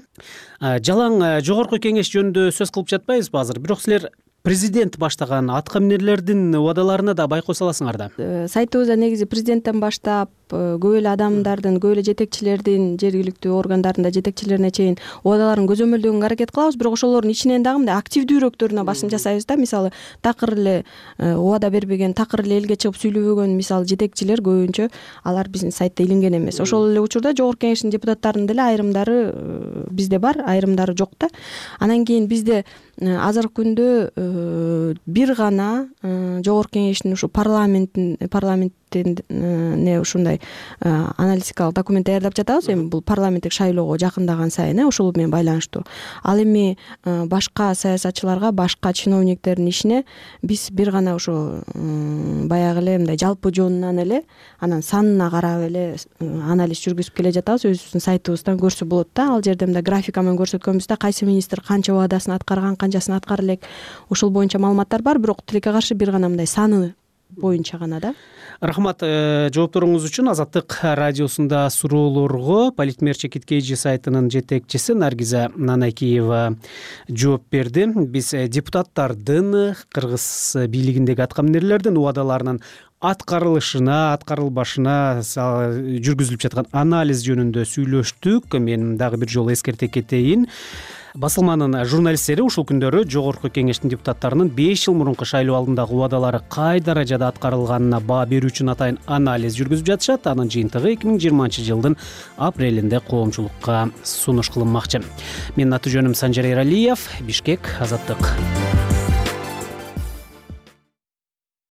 Жалаң жогорку кеңеш жөнүндө сөз кылып жатпайбызбы азыр? Бирок силер президент баштаган атка минерлердин убадаларына да байкоо саласыңар да. Сайтыбызда негизи президенттен баштап көп эле адамдардын, көп эле жетекчилердин, жергиликтүү органдардын жетекчилерине чейин убадаларын көзөмөлдөгөнгө аракет кылабыз. Бирок ошолордун ичинен дагы мындай активдүүрөөктөрүнө басым жасайбыз да. Мисалы, такыр эле убада бербеген, такыр эле элге чыгып сүйлөбөгөн мисалы жетекчилер көбүнчө алар биздин сайтта илинген эмес. Ошол эле учурда жогорку кеңештин депутаттарынын деле айрымдары бизде бар, айрымдары жок да. Анан кийин бизде азыркы күндө бир гана жогорку кеңештин ушу парламенттин парламенттин не ушундай аналитикалык документ даярдап жатабыз. Эми бул парламенттик шайлоого жакындаган сайын ошол менен байланыштуу. Ал эми башка саясатчыларга, башка чиновниктердин ишине биз бир гана ошо баягы эле мындай жалпы жонунан эле анан санына карап эле анализ жүргүзүп келе жатабыз. Өзүбүздүн сайтыбыздан көрсө болот да. Ал жерде мындай графика менен көрсөткөнбүз да, кайсы министр канча убадасын аткарган, канчасын аткара элек, ошол боюнча маалыматтар бар. Бирок тилекке каршы бир гана мындай саны боюнча гана да. Рахмат жоопторуңуз үчүн. Азаттык радиосунда суроолорго Политмер чекитке эже сайтынын жетекчиси Наргиза Нанакиева жооп берди. Биз депутаттардын, кыргыз бийлигиндеги атка минерлердин убадаларынын аткарылышына, аткарылбашына жүргүзүлүп жаткан анализ жөнүндө сүйлөштүк. Мен дагы бир жолу эскерте кетейин. Басылманын журналисттери ушул күндөрү жогорку кеңештин депутаттарынын беш жыл мурунку шайлоо алдындагы убадалары кай даражада аткарылганына баа берүү үчүн атайын анализ жүргүзүп жатышат. Анын жыйынтыгы эки миң жыйырманчы жылдын апрелинде коомчулукка сунуш кылынмакчы. Менин аты жөнүм Санжар Эралиев, Бишкек, Азаттык.